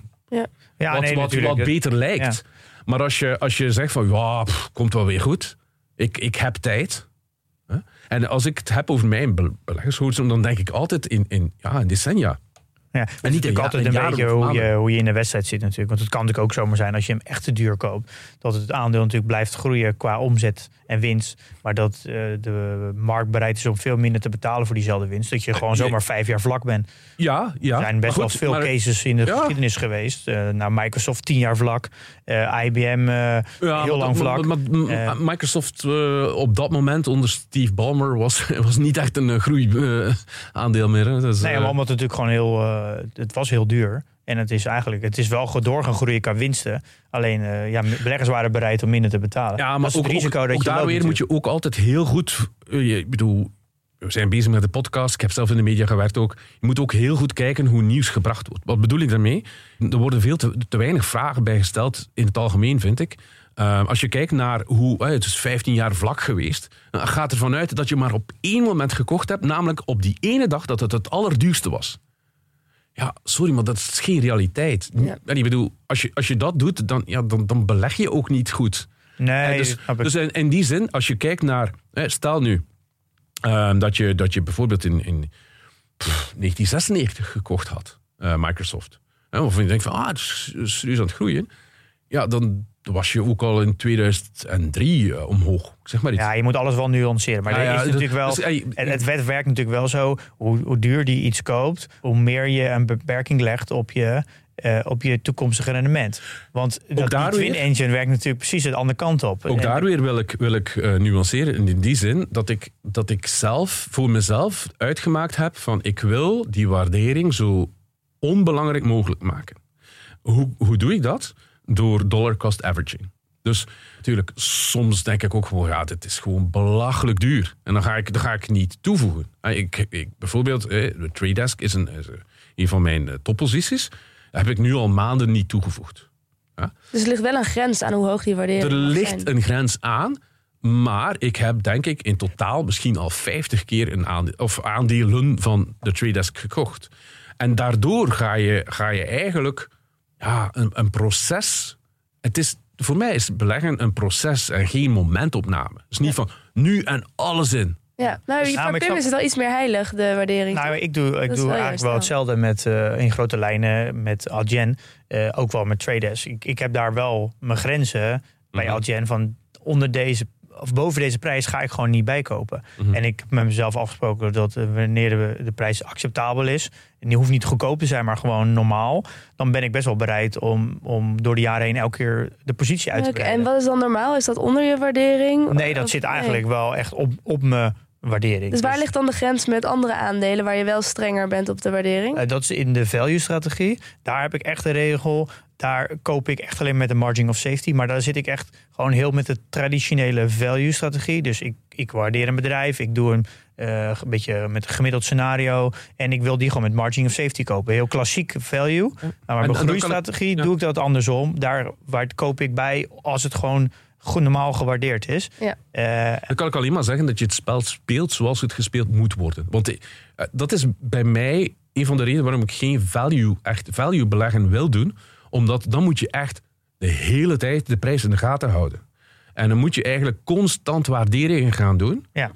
wat beter lijkt. Ja. Maar als je zegt van, komt wel weer goed. Ik heb tijd. En als ik het heb over mijn beleggershorizon, dan denk ik altijd in decennia. Ja, het is natuurlijk altijd een beetje hoe je in de wedstrijd zit natuurlijk. Want het kan natuurlijk ook zomaar zijn als je hem echt te duur koopt, dat het aandeel natuurlijk blijft groeien qua omzet en winst. Maar dat de markt bereid is om veel minder te betalen voor diezelfde winst. Dat je gewoon zomaar 5 jaar vlak bent. Ja. Er zijn best wel veel cases in de geschiedenis geweest. Microsoft 10 jaar vlak. IBM heel lang vlak. Microsoft op dat moment onder Steve Ballmer was niet echt een groeiaandeel meer. Dus, nee, maar omdat het natuurlijk gewoon het was heel duur. En het is wel door gaan groeien qua winsten. Alleen beleggers waren bereid om minder te betalen. Ja, maar dat is het risico dat je daar weer moet je ook altijd heel goed. Ik bedoel, we zijn bezig met de podcast. Ik heb zelf in de media gewerkt ook. Je moet ook heel goed kijken hoe nieuws gebracht wordt. Wat bedoel ik daarmee? Er worden veel te weinig vragen bij gesteld in het algemeen, vind ik. Als je kijkt naar hoe het is 15 jaar vlak geweest, gaat ervan uit dat je maar op 1 moment gekocht hebt, namelijk op die ene dag dat het allerduurste was. Ja, sorry, maar dat is geen realiteit. Ja. En ik bedoel, als je dat doet, dan beleg je ook niet goed. Nee, dus in die zin, als je kijkt naar, stel nu dat je bijvoorbeeld in 1996 gekocht had, Microsoft. Of je denkt van, het is serieus aan het groeien. Ja, dan was je ook al in 2003 omhoog. Zeg maar iets. Ja, je moet alles wel nuanceren. Maar is natuurlijk wel, het wet werkt natuurlijk wel zo. Hoe duur die iets koopt, hoe meer je een beperking legt op je op je toekomstige rendement. Want die twin engine werkt natuurlijk precies de andere kant op. Ook daar weer wil ik nuanceren in die zin dat ik zelf voor mezelf uitgemaakt heb van ik wil die waardering zo onbelangrijk mogelijk maken. Hoe doe ik dat? Door dollar cost averaging. Dus natuurlijk, soms denk ik ook gewoon, dit is gewoon belachelijk duur. En dan ga ik niet toevoegen. Bijvoorbeeld, de Trade Desk is een van mijn topposities. Daar heb ik nu al maanden niet toegevoegd. Ja? Dus er ligt wel een grens aan hoe hoog die waardering er ligt een grens aan, maar ik heb denk ik in totaal misschien al 50 keer aandelen van de Trade Desk gekocht. En daardoor ga je eigenlijk een proces. Voor mij is beleggen een proces en geen momentopname. Het is niet van nu en alles in. Ja, voor Pim is het wel iets meer heilig, de waardering. Nou, ik doe eigenlijk wel hetzelfde met in grote lijnen met Adyen. Ook wel met Trade Desk. Ik heb daar wel mijn grenzen bij Adyen van onder deze of boven deze prijs ga ik gewoon niet bijkopen. Mm-hmm. En ik heb met mezelf afgesproken dat wanneer de prijs acceptabel is, en die hoeft niet goedkoop te zijn, maar gewoon normaal, dan ben ik best wel bereid om door de jaren heen elke keer de positie uit te breiden. En wat is dan normaal? Is dat onder je waardering? Nee, dat zit eigenlijk wel echt op mijn waardering. Dus waar ligt dan de grens met andere aandelen waar je wel strenger bent op de waardering? Dat is in de value-strategie. Daar heb ik echt een regel. Daar koop ik echt alleen met de margin of safety. Maar daar zit ik echt gewoon heel met de traditionele value-strategie. Dus ik waardeer een bedrijf. Ik doe een beetje met een gemiddeld scenario. En ik wil die gewoon met margin of safety kopen. Heel klassiek value. Maar bij groeistrategie doe ik dat andersom. Daar koop ik bij als het gewoon goed normaal gewaardeerd is. Ja. Dan kan ik alleen maar zeggen dat je het spel speelt zoals het gespeeld moet worden. Want dat is bij mij een van de redenen waarom ik geen value beleggen wil doen. Omdat dan moet je echt de hele tijd de prijs in de gaten houden. En dan moet je eigenlijk constant waarderingen gaan doen. Ja.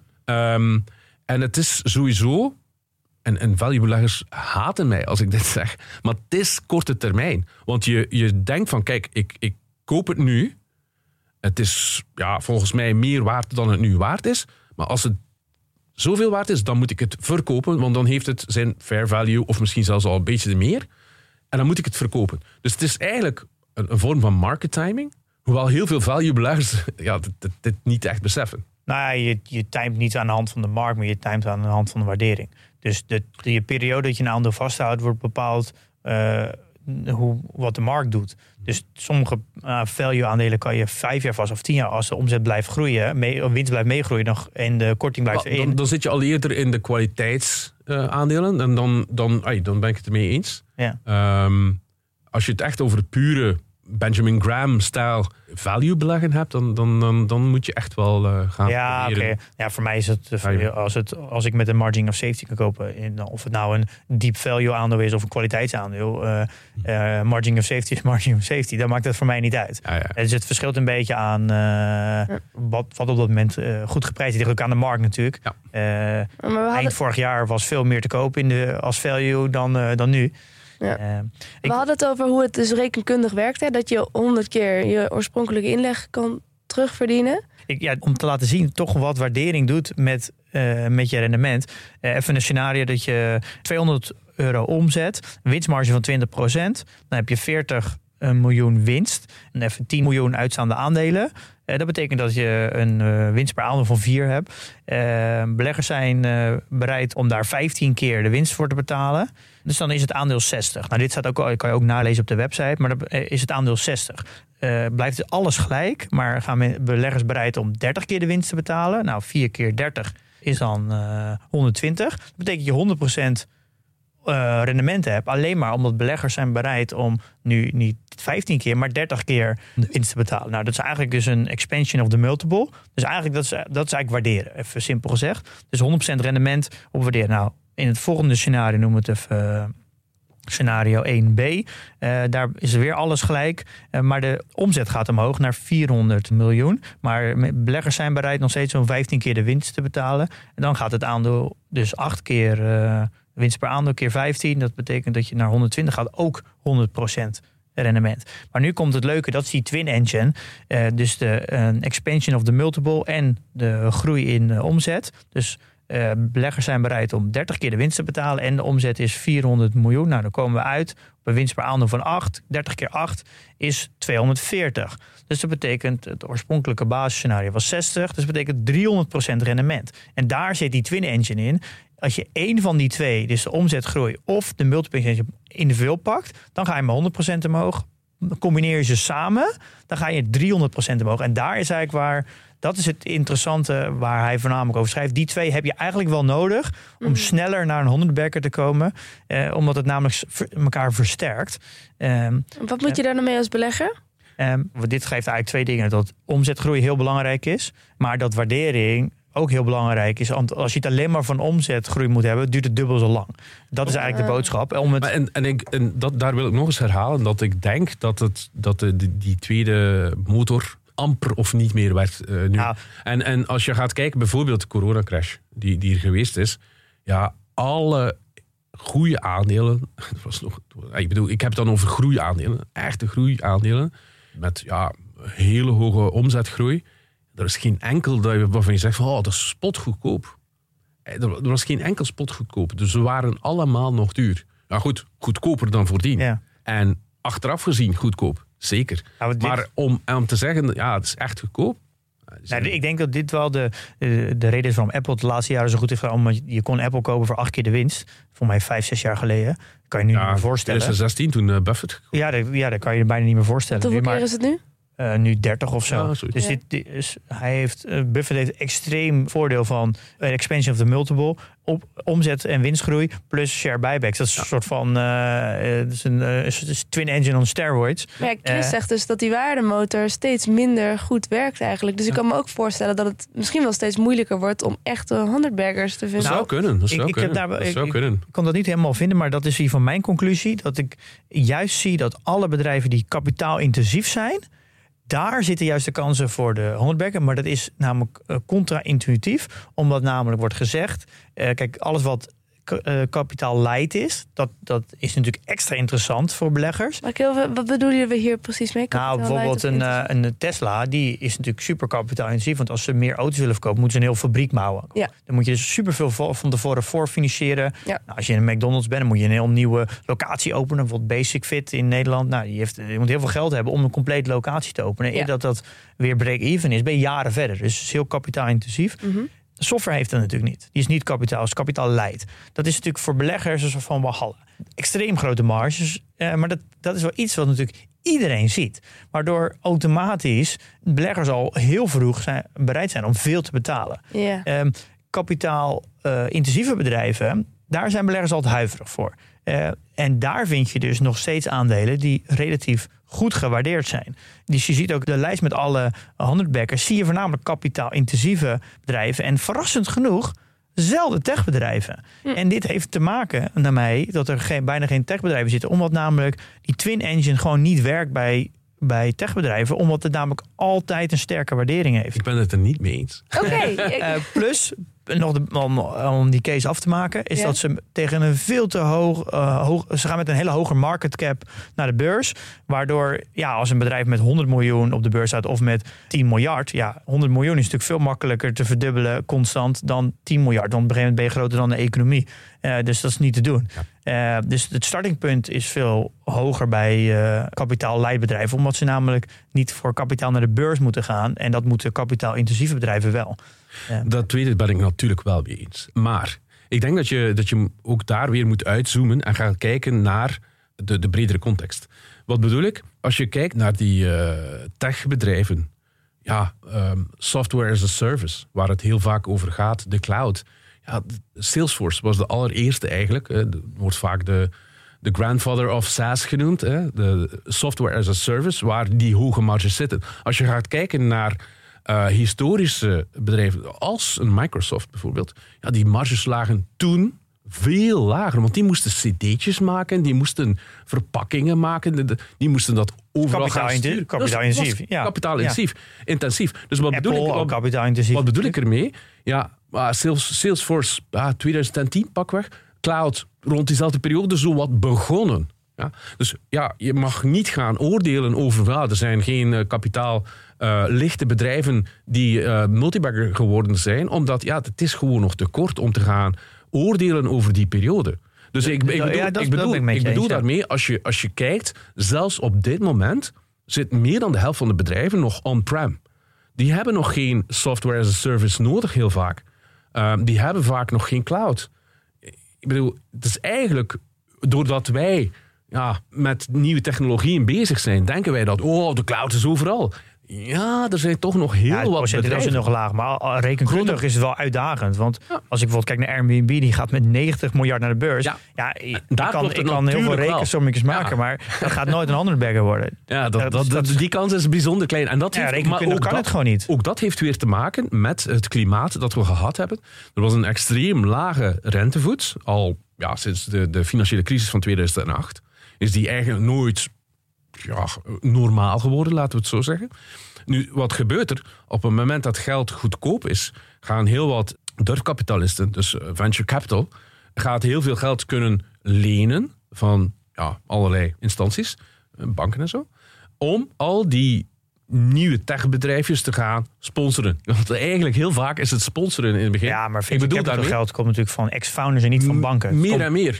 En het is sowieso, en value-beleggers haten mij als ik dit zeg, maar het is korte termijn. Want je denkt van, kijk, ik koop het nu. Het is volgens mij meer waard dan het nu waard is. Maar als het zoveel waard is, dan moet ik het verkopen. Want dan heeft het zijn fair value of misschien zelfs al een beetje meer. En dan moet ik het verkopen. Dus het is eigenlijk een vorm van market timing. Hoewel heel veel value-beleggers dit niet echt beseffen. Nou ja, je timet niet aan de hand van de markt, maar je timet aan de hand van de waardering. Dus de periode dat je een aandeel vasthoudt wordt bepaald wat de markt doet. Dus sommige value-aandelen kan je 5 jaar vast of 10 jaar als de omzet blijft groeien, winst blijft meegroeien en de korting blijft erin. Dan zit je al eerder in de kwaliteitsaandelen en dan ben ik het ermee eens. Ja. Als je het echt over pure Benjamin Graham-stijl value beleggen hebt, dan moet je echt wel gaan proberen. Okay. Ja, voor mij is het als ik met een margin of safety kan kopen, of het nou een deep value aandeel is of een kwaliteitsaandeel, margin of safety is margin of safety, dan maakt dat voor mij niet uit. Ja. Dus het verschilt een beetje aan wat op dat moment goed geprijsd is. Ligt ook aan de markt natuurlijk. Ja. Eind vorig jaar was veel meer te koop als value dan nu. Ja. We hadden het over hoe het dus rekenkundig werkt. Hè? Dat je 100 keer je oorspronkelijke inleg kan terugverdienen. Om te laten zien toch wat waardering doet met je rendement. Even een scenario dat je €200 omzet. Een winstmarge van 20%. Dan heb je 40 miljoen winst. En even 10 miljoen uitstaande aandelen. Dat betekent dat je een winst per aandeel van 4 hebt. Beleggers zijn bereid om daar 15 keer de winst voor te betalen. Dus dan is het aandeel 60. Nou, dit staat ook, kan je ook nalezen op de website, maar dan is het aandeel 60. Blijft alles gelijk, maar gaan beleggers bereid om 30 keer de winst te betalen? Nou, 4 keer 30 is dan 120. Dat betekent je 100% rendement hebt. Alleen maar omdat beleggers zijn bereid om nu niet 15 keer, maar 30 keer de winst te betalen. Nou, dat is eigenlijk dus een expansion of the multiple. Dus eigenlijk dat is eigenlijk waarderen, even simpel gezegd. Dus 100% rendement op waarderen. Nou, in het volgende scenario noemen we het even scenario 1b. Daar is weer alles gelijk. Maar de omzet gaat omhoog naar 400 miljoen. Maar beleggers zijn bereid nog steeds om 15 keer de winst te betalen. En dan gaat het aandeel dus 8 keer winst per aandeel keer 15. Dat betekent dat je naar 120 gaat. Ook 100% rendement. Maar nu komt het leuke, dat is die twin engine. Dus de expansion of the multiple en de groei in omzet. Dus Beleggers zijn bereid om 30 keer de winst te betalen en de omzet is 400 miljoen. Nou, dan komen we uit op een winst per aandeel van 8. 30 keer 8 is 240. Dus dat betekent, het oorspronkelijke basisscenario was 60. Dus dat betekent 300% rendement. En daar zit die Twin Engine in. Als je één van die twee, dus de omzetgroei of de multiplication individueel pakt, dan ga je met 100% omhoog. Combineer je ze samen, dan ga je 300% omhoog. En daar is eigenlijk waar, dat is het interessante waar hij voornamelijk over schrijft. Die twee heb je eigenlijk wel nodig om sneller naar een 100-bagger te komen. Omdat het namelijk elkaar versterkt. Wat moet je daar nou mee als belegger? Dit geeft eigenlijk twee dingen. Dat omzetgroei heel belangrijk is, maar dat waardering ook heel belangrijk is. Want als je het alleen maar van omzetgroei moet hebben, duurt het dubbel zo lang. Dat is eigenlijk de boodschap. Daar wil ik nog eens herhalen dat ik denk dat die tweede motor amper of niet meer werkt nu. Ja. En als je gaat kijken, bijvoorbeeld de coronacrash die er geweest is. Ja, alle goede aandelen. Ik heb het dan over groeiaandelen. Echte groeiaandelen. Met hele hoge omzetgroei. Er is geen enkel waarvan je zegt van, dat is spotgoedkoop. Er was geen enkel spotgoedkoop. Dus ze waren allemaal nog duur. Nou goed, goedkoper dan voordien. Ja. En achteraf gezien goedkoop, zeker. Maar om te zeggen, het is echt goedkoop. Ik denk dat dit wel de reden is waarom Apple het de laatste jaren zo goed heeft gedaan. Omdat je kon Apple kopen voor 8 keer de winst. Voor mij 5-6 jaar geleden. Kan je nu niet meer voorstellen. 2016 toen Buffett. Dat kan je je bijna niet meer voorstellen. Hoeveel keer is het nu? Nu 30 of zo. Ja, dus Buffett heeft extreem voordeel van expansion of the multiple, op omzet en winstgroei plus share buybacks. Dat is een soort van een twin engine on steroids. Maar Chris zegt dus dat die waardemotor steeds minder goed werkt eigenlijk. Dus ik kan me ook voorstellen dat het misschien wel steeds moeilijker wordt om echte 100-baggers te vinden. Dat zou kunnen. Ik kon dat niet helemaal vinden, maar dat is hier van mijn conclusie. Dat ik juist zie dat alle bedrijven die kapitaalintensief zijn, daar zitten juist de kansen voor de 100-bagger. Maar dat is namelijk contra-intuïtief. Omdat namelijk wordt gezegd, kijk, alles wat kapitaal light is, dat is natuurlijk extra interessant voor beleggers. Maar wat bedoelen we hier precies mee? Bijvoorbeeld een Tesla, die is natuurlijk super kapitaalintensief. Want als ze meer auto's willen verkopen, moeten ze een heel fabriek bouwen. Ja. Dan moet je dus superveel van tevoren voor financieren. Ja. Nou, als je in een McDonald's bent, dan moet je een heel nieuwe locatie openen. Bijvoorbeeld Basic Fit in Nederland. Nou, je moet heel veel geld hebben om een complete locatie te openen. Ja. Eer dat weer break-even is, ben je jaren verder. Dus het is heel kapitaalintensief. Mm-hmm. Software heeft dat natuurlijk niet. Die is niet kapitaal, is kapitaal light. Dat is natuurlijk voor beleggers een soort van walhalla. Extreem grote marges, maar dat is wel iets wat natuurlijk iedereen ziet. Waardoor automatisch beleggers al heel vroeg bereid zijn om veel te betalen. Yeah. Kapitaal-intensieve bedrijven, daar zijn beleggers altijd huiverig voor. En daar vind je dus nog steeds aandelen die relatief goed gewaardeerd zijn. Dus je ziet ook de lijst met alle 100-baggers, zie je voornamelijk kapitaalintensieve bedrijven en verrassend genoeg zelden techbedrijven. En dit heeft te maken, naar mij, dat er bijna geen techbedrijven zitten, omdat namelijk die twin engine gewoon niet werkt bij techbedrijven, omdat het namelijk altijd een sterke waardering heeft. Ik ben het er niet mee eens. Oké. Plus, nog om die case af te maken, is dat ze tegen een veel te ze gaan met een hele hoge market cap naar de beurs, waardoor als een bedrijf met 100 miljoen op de beurs staat of met 10 miljard, 100 miljoen is natuurlijk veel makkelijker te verdubbelen constant dan 10 miljard. Want op een gegeven moment ben je groter dan de economie. Dus dat is niet te doen. Ja. Dus het startingpunt is veel hoger bij kapitaal-leidbedrijven, omdat ze namelijk niet voor kapitaal naar de beurs moeten gaan. En dat moeten kapitaal-intensieve bedrijven wel. Dat tweede ben ik natuurlijk wel mee eens. Maar ik denk dat je ook daar weer moet uitzoomen en gaan kijken naar de bredere context. Wat bedoel ik? Als je kijkt naar die techbedrijven, software as a service, waar het heel vaak over gaat, de cloud. Ja, Salesforce was de allereerste eigenlijk. Wordt vaak de grandfather of SaaS genoemd. De software as a service, waar die hoge marges zitten. Als je gaat kijken naar historische bedrijven, als een Microsoft bijvoorbeeld, die marges lagen toen veel lager. Want die moesten cd'tjes maken, die moesten verpakkingen maken, die moesten dat overal gaan sturen. Kapitaalintensief. Intensief. Dus wat bedoel ik ermee? Salesforce 2010 pakweg. Cloud rond diezelfde periode zo wat begonnen. Ja? Dus je mag niet gaan oordelen over... er zijn geen kapitaallichte bedrijven die multibagger geworden zijn... omdat het is gewoon nog te kort om te gaan oordelen over die periode. Dus ik bedoel daarmee, als je kijkt... zelfs op dit moment zit meer dan de helft van de bedrijven nog on-prem. Die hebben nog geen software as a service nodig heel vaak. Die hebben vaak nog geen cloud. Ik bedoel, het is eigenlijk doordat wij met nieuwe technologieën bezig zijn, denken wij dat de cloud is overal. Ja, er zijn toch nog heel wat bedrijven. Dat is nog laag, maar rekenkundig is het wel uitdagend. Want als ik bijvoorbeeld kijk naar Airbnb, die gaat met 90 miljard naar de beurs. Ik kan heel veel rekensommetjes maken, maar dat gaat nooit een andere bagger worden. Ja, die kans is bijzonder klein. En dat kan het gewoon niet. Ook dat heeft weer te maken met het klimaat dat we gehad hebben. Er was een extreem lage rentevoet, al sinds de financiële crisis van 2008. Is die eigenlijk nooit normaal geworden, laten we het zo zeggen. Nu, wat gebeurt er? Op het moment dat geld goedkoop is, gaan heel wat durfkapitalisten, dus venture capital, gaat heel veel geld kunnen lenen van allerlei instanties, banken en zo, om al die nieuwe techbedrijfjes te gaan sponsoren. Want eigenlijk heel vaak is het sponsoren in het begin. Ja, maar geld komt natuurlijk van ex-founders en niet van banken. Meer en meer.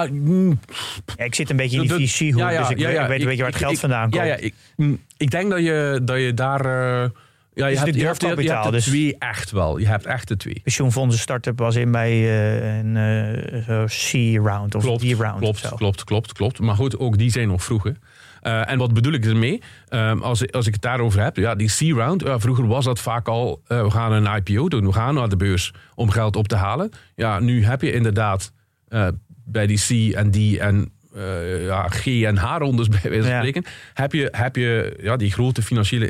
Ik zit een beetje in die VC-hoek, dus ik weet een beetje waar het geld vandaan komt. Ik denk dat je daar... je hebt de twee echt wel. Je hebt echt de twee. Pensioenfondsen start-up was in bij een C-round of D-round. Klopt. Maar goed, ook die zijn nog vroeg. En wat bedoel ik ermee? Als ik het daarover heb, die C-round, vroeger was dat vaak al, we gaan een IPO doen, we gaan naar de beurs om geld op te halen. Ja, nu heb je inderdaad bij die C en D en G en H rondes bij wijze van spreken, heb je die grote financiële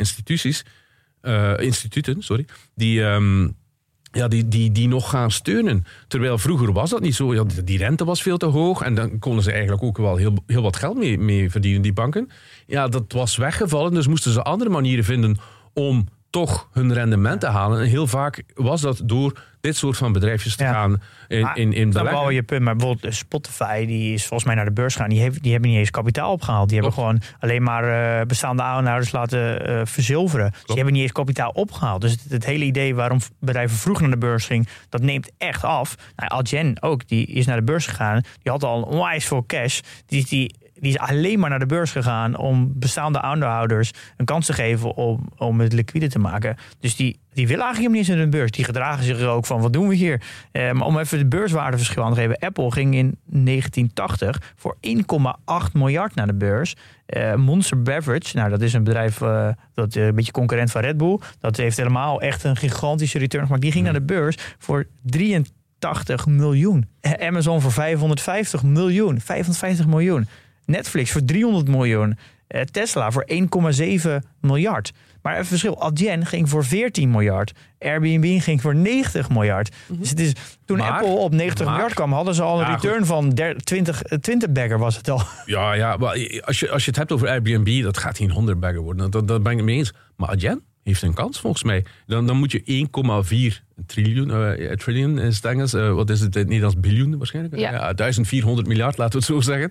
instituten, die nog gaan steunen. Terwijl vroeger was dat niet zo. Die rente was veel te hoog en dan konden ze eigenlijk ook wel heel wat geld mee verdienen, die banken. Ja, dat was weggevallen, dus moesten ze andere manieren vinden om toch hun rendement te halen. En heel vaak was dat door dit soort van bedrijfjes te gaan in beleggen. Dat bouw je punt, maar bijvoorbeeld Spotify, die is volgens mij naar de beurs gegaan. Die hebben niet eens kapitaal opgehaald. Die hebben gewoon alleen maar bestaande aandeelhouders laten verzilveren. Dus die hebben niet eens kapitaal opgehaald. Dus het hele idee waarom bedrijven vroeg naar de beurs gingen, dat neemt echt af. Adyen ook, die is naar de beurs gegaan. Die had al onwijs veel cash. Die is alleen maar naar de beurs gegaan om bestaande aandeelhouders een kans te geven om het liquide te maken. Dus die willen eigenlijk helemaal niet eens naar de beurs. Die gedragen zich er ook van, wat doen we hier? Maar om even de beurswaardeverschil aan te geven. Apple ging in 1980 voor 1,8 miljard naar de beurs. Monster Beverage, dat is een bedrijf dat een beetje concurrent van Red Bull. Dat heeft helemaal echt een gigantische return gemaakt. Die ging naar de beurs voor 83 miljoen. Amazon voor 550 miljoen. 55 miljoen. Netflix voor 300 miljoen. Tesla voor 1,7 miljard. Maar even verschil. Adyen ging voor 14 miljard. Airbnb ging voor 90 miljard. Dus het is, toen Apple op 90 miljard kwam, hadden ze al een return van 20 bagger was het al. Ja, maar als je het hebt over Airbnb, dat gaat geen 100 bagger worden. Dat ben ik het mee eens. Maar Adyen heeft een kans volgens mij. Dan moet je 1,4 triljoen is het Engels. Wat is het in het Nederlands? Biljoen waarschijnlijk? Ja. 1400 miljard, laten we het zo zeggen.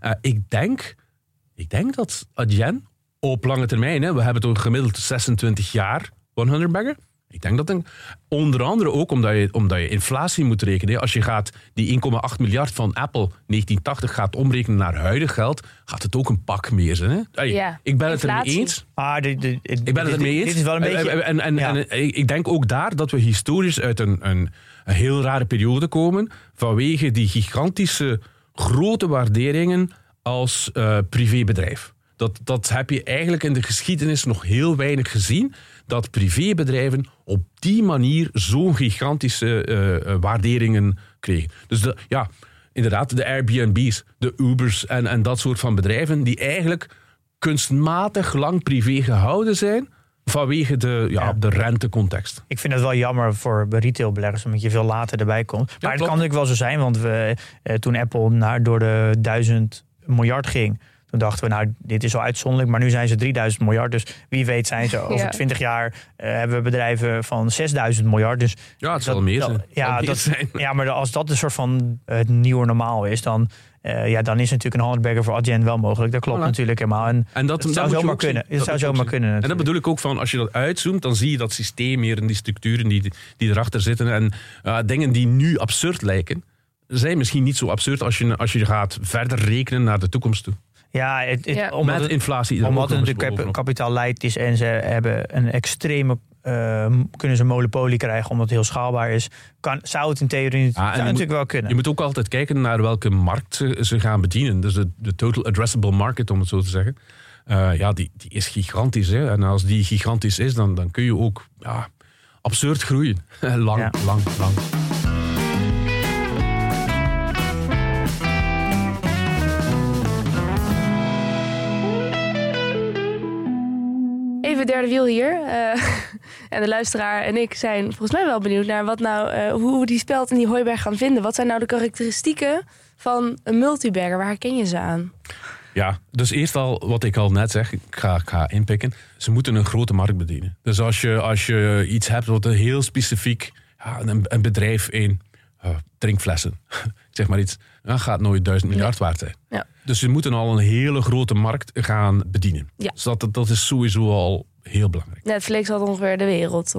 Ik denk dat Adyen op lange termijn, we hebben toch gemiddeld 26 jaar 100 bagger. Ik denk dat onder andere ook omdat je inflatie moet rekenen. Als je gaat die 1,8 miljard van Apple 1980 gaat omrekenen naar huidig geld, gaat het ook een pak meer zijn. Ik ben het ermee eens. Ik ben het ermee eens. Dit is wel een beetje. En ik denk ook daar dat we historisch uit een heel rare periode komen vanwege die gigantische grote waarderingen als privébedrijf. Dat heb je eigenlijk in de geschiedenis nog heel weinig gezien. Dat privébedrijven op die manier zo'n gigantische waarderingen kregen. Dus inderdaad, de Airbnb's, de Ubers en dat soort van bedrijven die eigenlijk kunstmatig lang privé gehouden zijn vanwege de rentecontext. Ik vind het wel jammer voor retailbeleggers, omdat je veel later erbij komt. Maar het kan natuurlijk wel zo zijn, want toen Apple door de 1000 miljard ging, Toen dachten we, nou, dit is wel uitzonderlijk, maar nu zijn ze 3000 miljard. Dus wie weet zijn ze over 20 jaar hebben we bedrijven van 6000 miljard. Dus ja, het zal meer zijn. Ja, maar als dat een soort van het nieuwe normaal is, dan is natuurlijk een handbagger voor Adyen wel mogelijk. Dat klopt natuurlijk helemaal. En dat zou zomaar kunnen. Dat zou zomaar kunnen. En dat bedoel ik ook van, als je dat uitzoomt, dan zie je dat systeem hier en die structuren die erachter zitten. En dingen die nu absurd lijken, zijn misschien niet zo absurd als je gaat verder rekenen naar de toekomst toe. Ja, met inflatie. Omdat het natuurlijk kapitaalleid is en ze hebben een extreme kunnen ze een monopolie krijgen omdat het heel schaalbaar is. Zou het in theorie natuurlijk wel kunnen. Je moet ook altijd kijken naar welke markt ze gaan bedienen. Dus de total addressable market, om het zo te zeggen. Die is gigantisch. Hè? En als die gigantisch is, dan kun je ook absurd groeien. lang. Even derde wiel hier. En de luisteraar en ik zijn volgens mij wel benieuwd naar hoe die Speld en die Hooiberg gaan vinden. Wat zijn nou de karakteristieken van een multibagger? Waar herken je ze aan? Ja, dus eerst al wat ik al net zeg, ik ga inpikken. Ze moeten een grote markt bedienen. Dus als je iets hebt wat een heel specifiek, een bedrijf in drinkflessen, zeg maar iets, dan gaat nooit 1000 miljard waard zijn. Ja. Dus ze moeten al een hele grote markt gaan bedienen. Ja. Dus dat is sowieso al heel belangrijk. Netflix had ongeveer de wereld.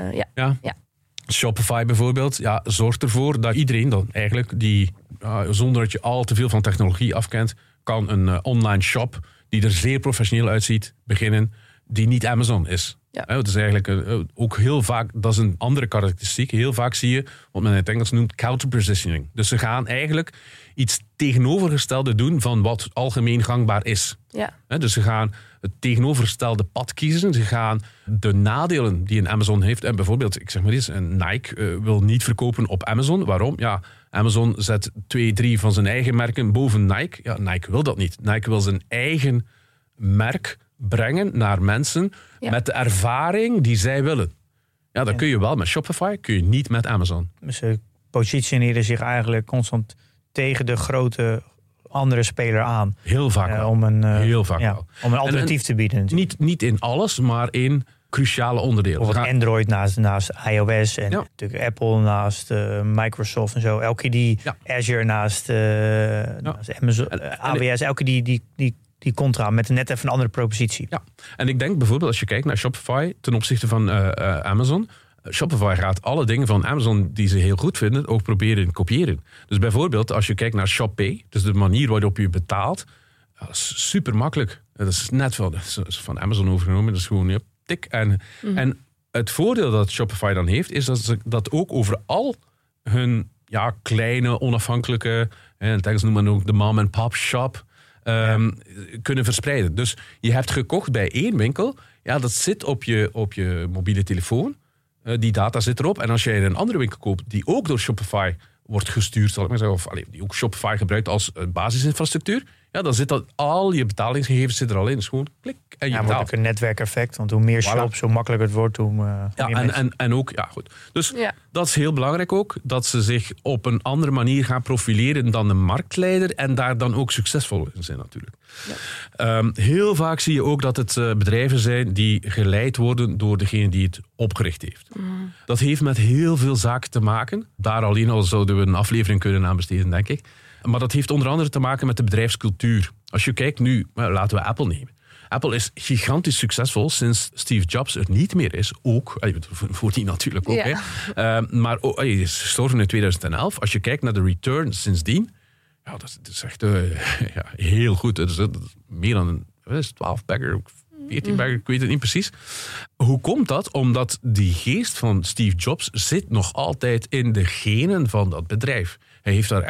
Shopify bijvoorbeeld, zorgt ervoor dat iedereen dan eigenlijk zonder dat je al te veel van technologie afkent, kan een online shop die er zeer professioneel uitziet beginnen, die niet Amazon is. Ja. Dat is eigenlijk ook heel vaak, dat is een andere karakteristiek. Heel vaak zie je wat men in het Engels noemt counterpositioning. Dus ze gaan eigenlijk iets tegenovergestelde doen van wat algemeen gangbaar is. Ja. Dus ze gaan het tegenovergestelde pad kiezen. Ze gaan de nadelen die een Amazon heeft. En bijvoorbeeld, ik zeg maar eens, een Nike wil niet verkopen op Amazon. Waarom? Ja, Amazon zet 2-3 van zijn eigen merken boven Nike. Ja, Nike wil dat niet. Nike wil zijn eigen merk brengen naar mensen met de ervaring die zij willen. Ja, dat kun je wel met Shopify, kun je niet met Amazon. Ze positioneren zich eigenlijk constant tegen de grote andere speler aan. Heel vaak wel. Om een alternatief te bieden. Niet in alles, maar in cruciale onderdelen. Bijvoorbeeld Android naast iOS en natuurlijk Apple naast Microsoft en zo. Elke die Azure naast Amazon, AWS, elke die contra met net even een andere propositie. Ja, en ik denk bijvoorbeeld als je kijkt naar Shopify ten opzichte van Amazon. Shopify gaat alle dingen van Amazon die ze heel goed vinden ook proberen kopiëren. Dus bijvoorbeeld als je kijkt naar ShopPay, dus de manier waarop je betaalt, dat is super makkelijk. Dat is net van Amazon overgenomen, dat is gewoon tik. En het voordeel dat Shopify dan heeft, is dat ze dat ook over al hun kleine, onafhankelijke, in het Engels noemen we ook de mom-and-pop shop, kunnen verspreiden. Dus je hebt gekocht bij één winkel, dat zit op je mobiele telefoon. Die data zit erop. En als jij een andere winkel koopt die ook door Shopify wordt gestuurd, zal ik maar zeggen, of die ook Shopify gebruikt als basisinfrastructuur, dan zit dat al je betalingsgegevens zit er al in. Dus gewoon klik en je betaalt. Wordt ook een netwerkeffect, want hoe meer shops, hoe makkelijker het wordt. En ook, goed. Dus dat is heel belangrijk ook, dat ze zich op een andere manier gaan profileren dan de marktleider en daar dan ook succesvol in zijn natuurlijk. Ja. Heel vaak zie je ook dat het bedrijven zijn die geleid worden door degene die het opgericht heeft. Dat heeft met heel veel zaken te maken. Daar alleen al zouden we een aflevering kunnen aan besteden, denk ik. Maar dat heeft onder andere te maken met de bedrijfscultuur. Als je kijkt nu, laten we Apple nemen. Apple is gigantisch succesvol sinds Steve Jobs er niet meer is. Ook, voor die natuurlijk ook. Ja. Maar hij is gestorven in 2011. Als je kijkt naar de return sindsdien, dat is echt heel goed. Dat is meer dan 12 bagger, 14 bagger, ik weet het niet precies. Hoe komt dat? Omdat die geest van Steve Jobs zit nog altijd in de genen van dat bedrijf. Hij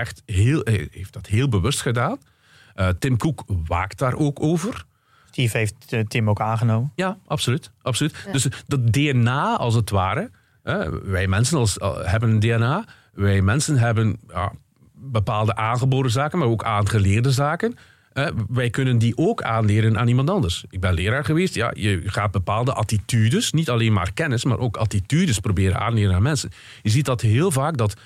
heeft dat heel bewust gedaan. Tim Cook waakt daar ook over. Steve heeft Tim ook aangenomen. Ja, absoluut. Ja. Dus dat DNA als het ware. Wij mensen hebben een DNA. Wij mensen hebben bepaalde aangeboren zaken, maar ook aangeleerde zaken. Wij kunnen die ook aanleren aan iemand anders. Ik ben leraar geweest. Ja, je gaat bepaalde attitudes, niet alleen maar kennis, maar ook attitudes proberen aanleren aan mensen. Je ziet dat heel vaak dat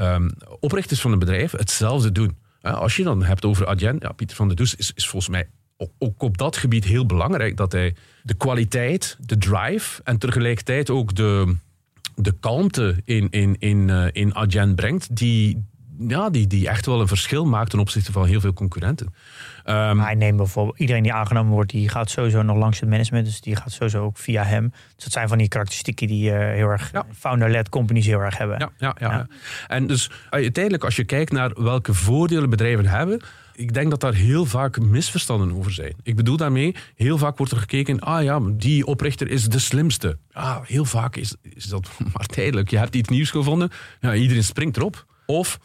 oprichters van een bedrijf hetzelfde doen. Als je dan hebt over Adyen, Pieter van der Does is volgens mij ook op dat gebied heel belangrijk dat hij de kwaliteit, de drive en tegelijkertijd ook de kalmte in Adyen brengt, die echt wel een verschil maakt ten opzichte van heel veel concurrenten. Hij neemt bijvoorbeeld iedereen die aangenomen wordt, die gaat sowieso nog langs het management, dus die gaat sowieso ook via hem. Dus dat zijn van die karakteristieken die heel erg founder-led companies heel erg hebben. Ja. En dus uiteindelijk, als je kijkt naar welke voordelen bedrijven hebben, ik denk dat daar heel vaak misverstanden over zijn. Ik bedoel daarmee, heel vaak wordt er gekeken, die oprichter is de slimste. Ja, heel vaak is dat maar tijdelijk. Je hebt iets nieuws gevonden, iedereen springt erop. Of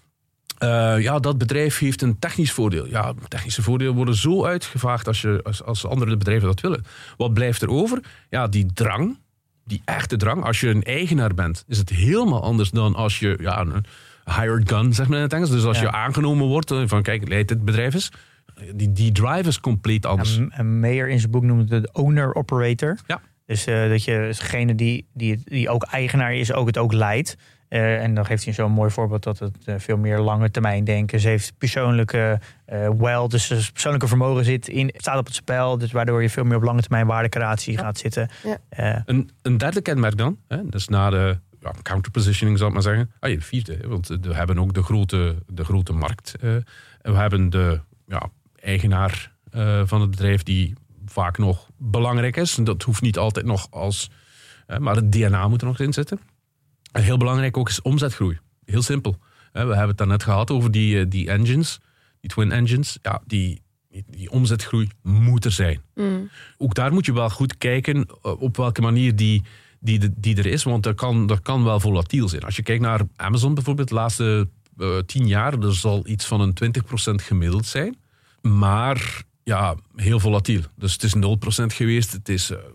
dat bedrijf heeft een technisch voordeel. Ja, technische voordelen worden zo uitgevaagd als andere bedrijven dat willen. Wat blijft er over? Ja, die drang, die echte drang. Als je een eigenaar bent, is het helemaal anders dan als je een hired gun, zeg maar in het Engels. Dus als je aangenomen wordt, van kijk, leid dit bedrijf is. Die drive is compleet anders. En Mayer in zijn boek noemt het de owner-operator. Ja. Dus dat je degene die ook eigenaar is, ook het ook leidt. En dan geeft hij zo'n mooi voorbeeld dat het veel meer lange termijn denken. Ze heeft persoonlijke dus persoonlijke vermogen staat op het spel. Dus waardoor je veel meer op lange termijn waardecreatie gaat zitten. Ja. Een derde kenmerk dan, dus na de counterpositioning zal ik maar zeggen. De vierde, want we hebben ook de grote markt. We hebben de eigenaar van het bedrijf die vaak nog belangrijk is. Dat hoeft niet altijd nog maar het DNA moet er nog in zitten. En heel belangrijk ook is omzetgroei. Heel simpel. We hebben het daarnet gehad over die engines, die twin engines. Ja, die omzetgroei moet er zijn. Ook daar moet je wel goed kijken op welke manier die er is. Want dat kan wel volatiel zijn. Als je kijkt naar Amazon bijvoorbeeld, de laatste 10 jaar, er zal iets van een 20% gemiddeld zijn. Maar heel volatiel. Dus het is 0% geweest, het is 37%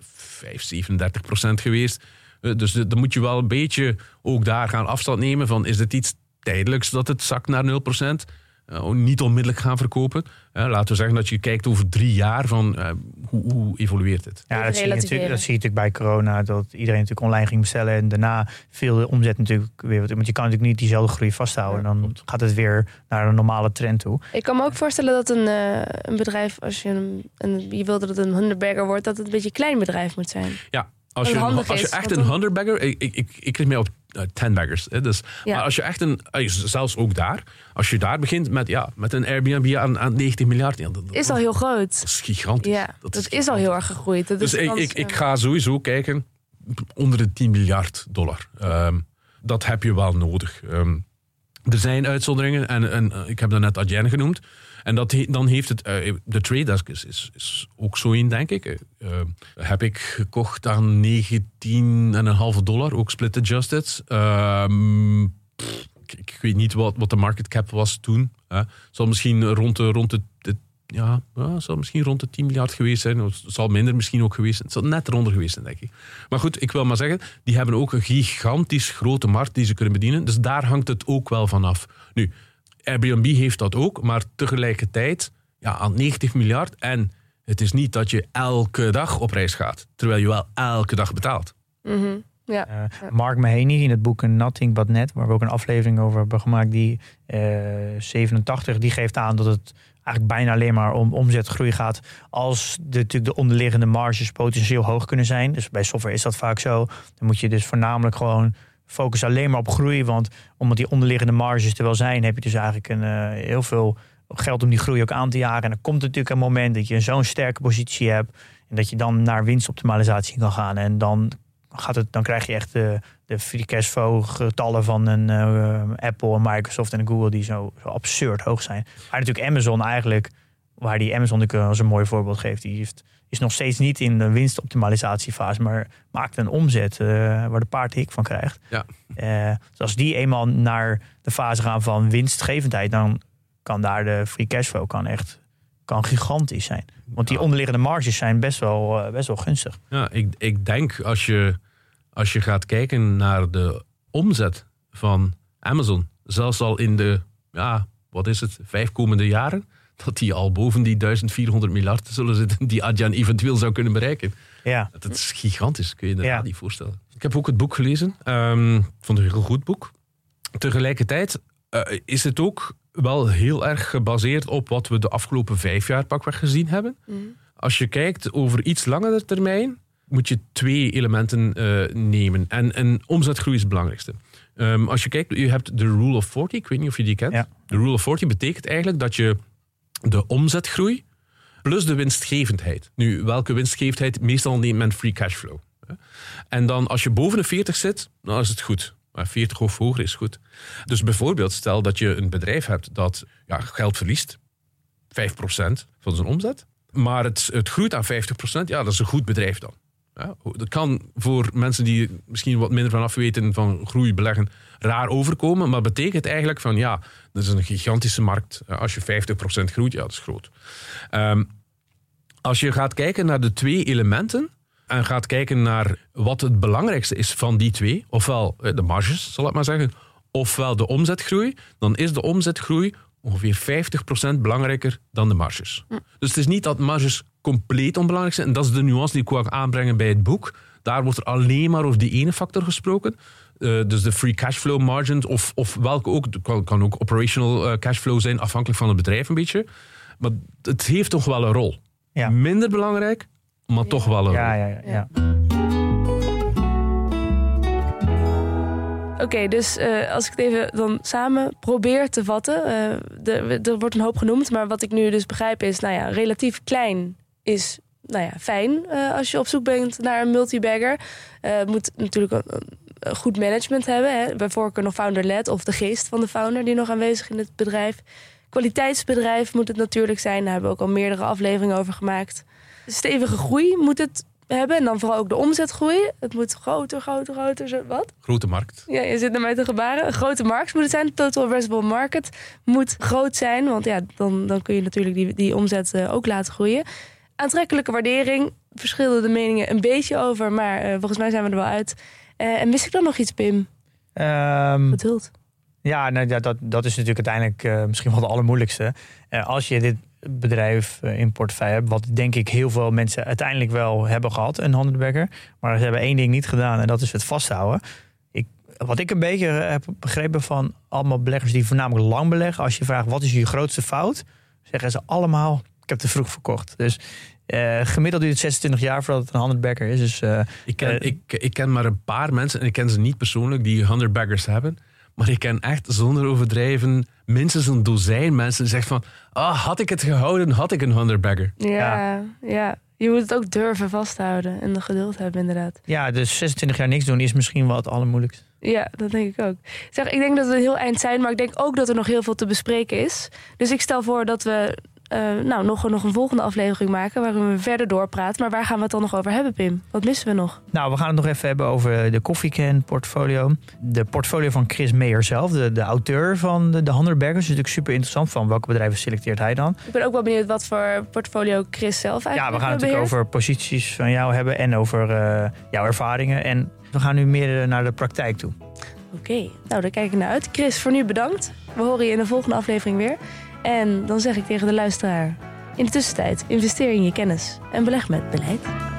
geweest. Dus dan moet je wel een beetje ook daar gaan afstand nemen van, is het iets tijdelijks dat het zakt naar 0%? Niet onmiddellijk gaan verkopen. Laten we zeggen dat je kijkt over 3 jaar van hoe evolueert het? Ja, dat zie je natuurlijk bij corona, dat iedereen natuurlijk online ging bestellen en daarna viel de omzet natuurlijk weer. Want je kan natuurlijk niet diezelfde groei vasthouden. Dan gaat het weer naar een normale trend toe. Ik kan me ook voorstellen dat een bedrijf, als je wilde dat het een hunderbagger wordt, dat het een beetje een klein bedrijf moet zijn. Ja. Als je echt een hunderbagger... Ik kreeg mij op 10 baggers. Dus, maar als je echt zelfs ook daar... Als je daar begint met een Airbnb aan 90 miljard... dat is al heel groot. Dat is gigantisch. Ja, dat is al heel erg gegroeid. Dus ik ga sowieso kijken onder de $10 miljard. Dat heb je wel nodig. Er zijn uitzonderingen. En ik heb dat net Adyen genoemd. En dan heeft het... de Trade Desk is ook zo in, denk ik. Heb ik gekocht aan $19,5, ook split adjusted. Ik weet niet wat de market cap was toen. Zal misschien rond de 10 miljard geweest zijn. Het zal minder misschien ook geweest zijn. Het zal net eronder geweest zijn, denk ik. Maar goed, ik wil maar zeggen, die hebben ook een gigantisch grote markt die ze kunnen bedienen. Dus daar hangt het ook wel van af. Nu, Airbnb heeft dat ook, maar tegelijkertijd aan 90 miljard. En het is niet dat je elke dag op reis gaat, terwijl je wel elke dag betaalt. Mm-hmm. Ja. Mark Mahaney in het boek Nothing But Net, waar we ook een aflevering over hebben gemaakt, die 87, die geeft aan dat het eigenlijk bijna alleen maar om omzetgroei gaat als natuurlijk de onderliggende marges potentieel hoog kunnen zijn. Dus bij software is dat vaak zo. Dan moet je dus voornamelijk gewoon focussen alleen maar op groei, want omdat die onderliggende marges er wel zijn, heb je dus eigenlijk heel veel geld om die groei ook aan te jagen. En dan komt natuurlijk een moment dat je zo'n sterke positie hebt en dat je dan naar winstoptimalisatie kan gaan. En dan krijg je echt de free cashflow getallen van een Apple, en Microsoft en Google die zo absurd hoog zijn. Maar natuurlijk Amazon eigenlijk, waar die Amazon als een mooi voorbeeld geeft, is nog steeds niet in de winstoptimalisatiefase, maar maakt een omzet waar de paard hik van krijgt. Ja. Dus als die eenmaal naar de fase gaan van winstgevendheid, dan kan daar de free cashflow kan gigantisch zijn. Want die onderliggende marges zijn best wel gunstig. Ja, ik denk als je gaat kijken naar de omzet van Amazon, zelfs al in de, 5 komende jaren, dat die al boven die 1400 miljard zullen zitten die Adyen eventueel zou kunnen bereiken. Ja. Dat is gigantisch, kun je inderdaad niet voorstellen. Ik heb ook het boek gelezen. Ik vond het een heel goed boek. Tegelijkertijd is het ook wel heel erg gebaseerd op wat we de afgelopen 5 jaar pakweg gezien hebben. Als je kijkt over iets langere termijn, moet je 2 elementen nemen. En omzetgroei is het belangrijkste. Als je kijkt, je hebt de Rule of 40, ik weet niet of je die kent. Ja. De Rule of 40 betekent eigenlijk dat je de omzetgroei plus de winstgevendheid. Nu, welke winstgevendheid? Meestal neemt men free cashflow. En dan als je boven de 40 zit, dan is het goed. 40 of hoger is goed. Dus bijvoorbeeld, stel dat je een bedrijf hebt dat geld verliest. 5% van zijn omzet. Maar het groeit aan 50%. Ja, dat is een goed bedrijf dan. Ja, dat kan voor mensen die misschien wat minder van af weten van groei beleggen raar overkomen. Maar betekent eigenlijk van dat is een gigantische markt. Als je 50% groeit, dat is groot. Als je gaat kijken naar de 2 elementen en gaat kijken naar wat het belangrijkste is van die 2, ofwel de marges, zal ik maar zeggen, ofwel de omzetgroei, dan is de omzetgroei ongeveer 50% belangrijker dan de marges. Dus het is niet dat marges compleet onbelangrijk zijn. En dat is de nuance die ik wil aanbrengen bij het boek. Daar wordt er alleen maar over die ene factor gesproken. Dus de free cashflow margin, of welke ook, kan ook operational cashflow zijn, afhankelijk van het bedrijf een beetje. Maar het heeft toch wel een rol. Ja. Minder belangrijk, maar toch wel een rol. Ja. Oké, dus als ik het even dan samen probeer te vatten. Er wordt een hoop genoemd, maar wat ik nu dus begrijp is, relatief klein is fijn als je op zoek bent naar een multibagger. Moet natuurlijk een goed management hebben. Hè? Bij voorkeur nog founder-led of de geest van de founder die nog aanwezig in het bedrijf. Kwaliteitsbedrijf moet het natuurlijk zijn. Daar hebben we ook al meerdere afleveringen over gemaakt. Stevige groei moet het hebben. En dan vooral ook de omzetgroei. Het moet groter. Wat? Grote markt. Ja, je zit naar mij te gebaren. Een grote markt moet het zijn. Total addressable market moet groot zijn. Want dan kun je natuurlijk die omzet ook laten groeien. Aantrekkelijke waardering. Verschillen de meningen een beetje over. Maar volgens mij zijn we er wel uit. En mis ik dan nog iets, Pim? Geduld. Ja, dat is natuurlijk uiteindelijk misschien wel de allermoeilijkste. Als je dit bedrijf in portefeuille hebt, wat denk ik heel veel mensen uiteindelijk wel hebben gehad, een 100-bagger. Maar ze hebben 1 ding niet gedaan en dat is het vasthouden. Wat ik een beetje heb begrepen van allemaal beleggers die voornamelijk lang beleggen, als je vraagt wat is je grootste fout, zeggen ze allemaal, ik heb te vroeg verkocht. Dus gemiddeld duurt het 26 jaar voordat het een 100-bagger is. Dus, ik ken maar een paar mensen, en ik ken ze niet persoonlijk, die 100-baggers hebben. Maar ik ken echt, zonder overdrijven, minstens een dozijn mensen die zeggen van, had ik het gehouden, had ik een 100-bagger. Ja. Je moet het ook durven vasthouden en de geduld hebben, inderdaad. Ja, dus 26 jaar niks doen is misschien wel het allermoeilijkste. Ja, dat denk ik ook. Ik denk dat we een heel eind zijn, maar ik denk ook dat er nog heel veel te bespreken is. Dus ik stel voor dat we nog een volgende aflevering maken waarin we verder doorpraten. Maar waar gaan we het dan nog over hebben, Pim? Wat missen we nog? Nou, we gaan het nog even hebben over de Coffee Can portfolio. De portfolio van Chris Mayer zelf, de auteur van de 100 baggers. Is natuurlijk super interessant. Van welke bedrijven selecteert hij dan? Ik ben ook wel benieuwd wat voor portfolio Chris zelf eigenlijk Ja, we gaan het natuurlijk over posities van jou hebben en over jouw ervaringen. En we gaan nu meer naar de praktijk toe. Oké, nou daar kijk ik naar uit. Chris, voor nu bedankt. We horen je in de volgende aflevering weer. En dan zeg ik tegen de luisteraar, in de tussentijd investeer in je kennis en beleg met beleid.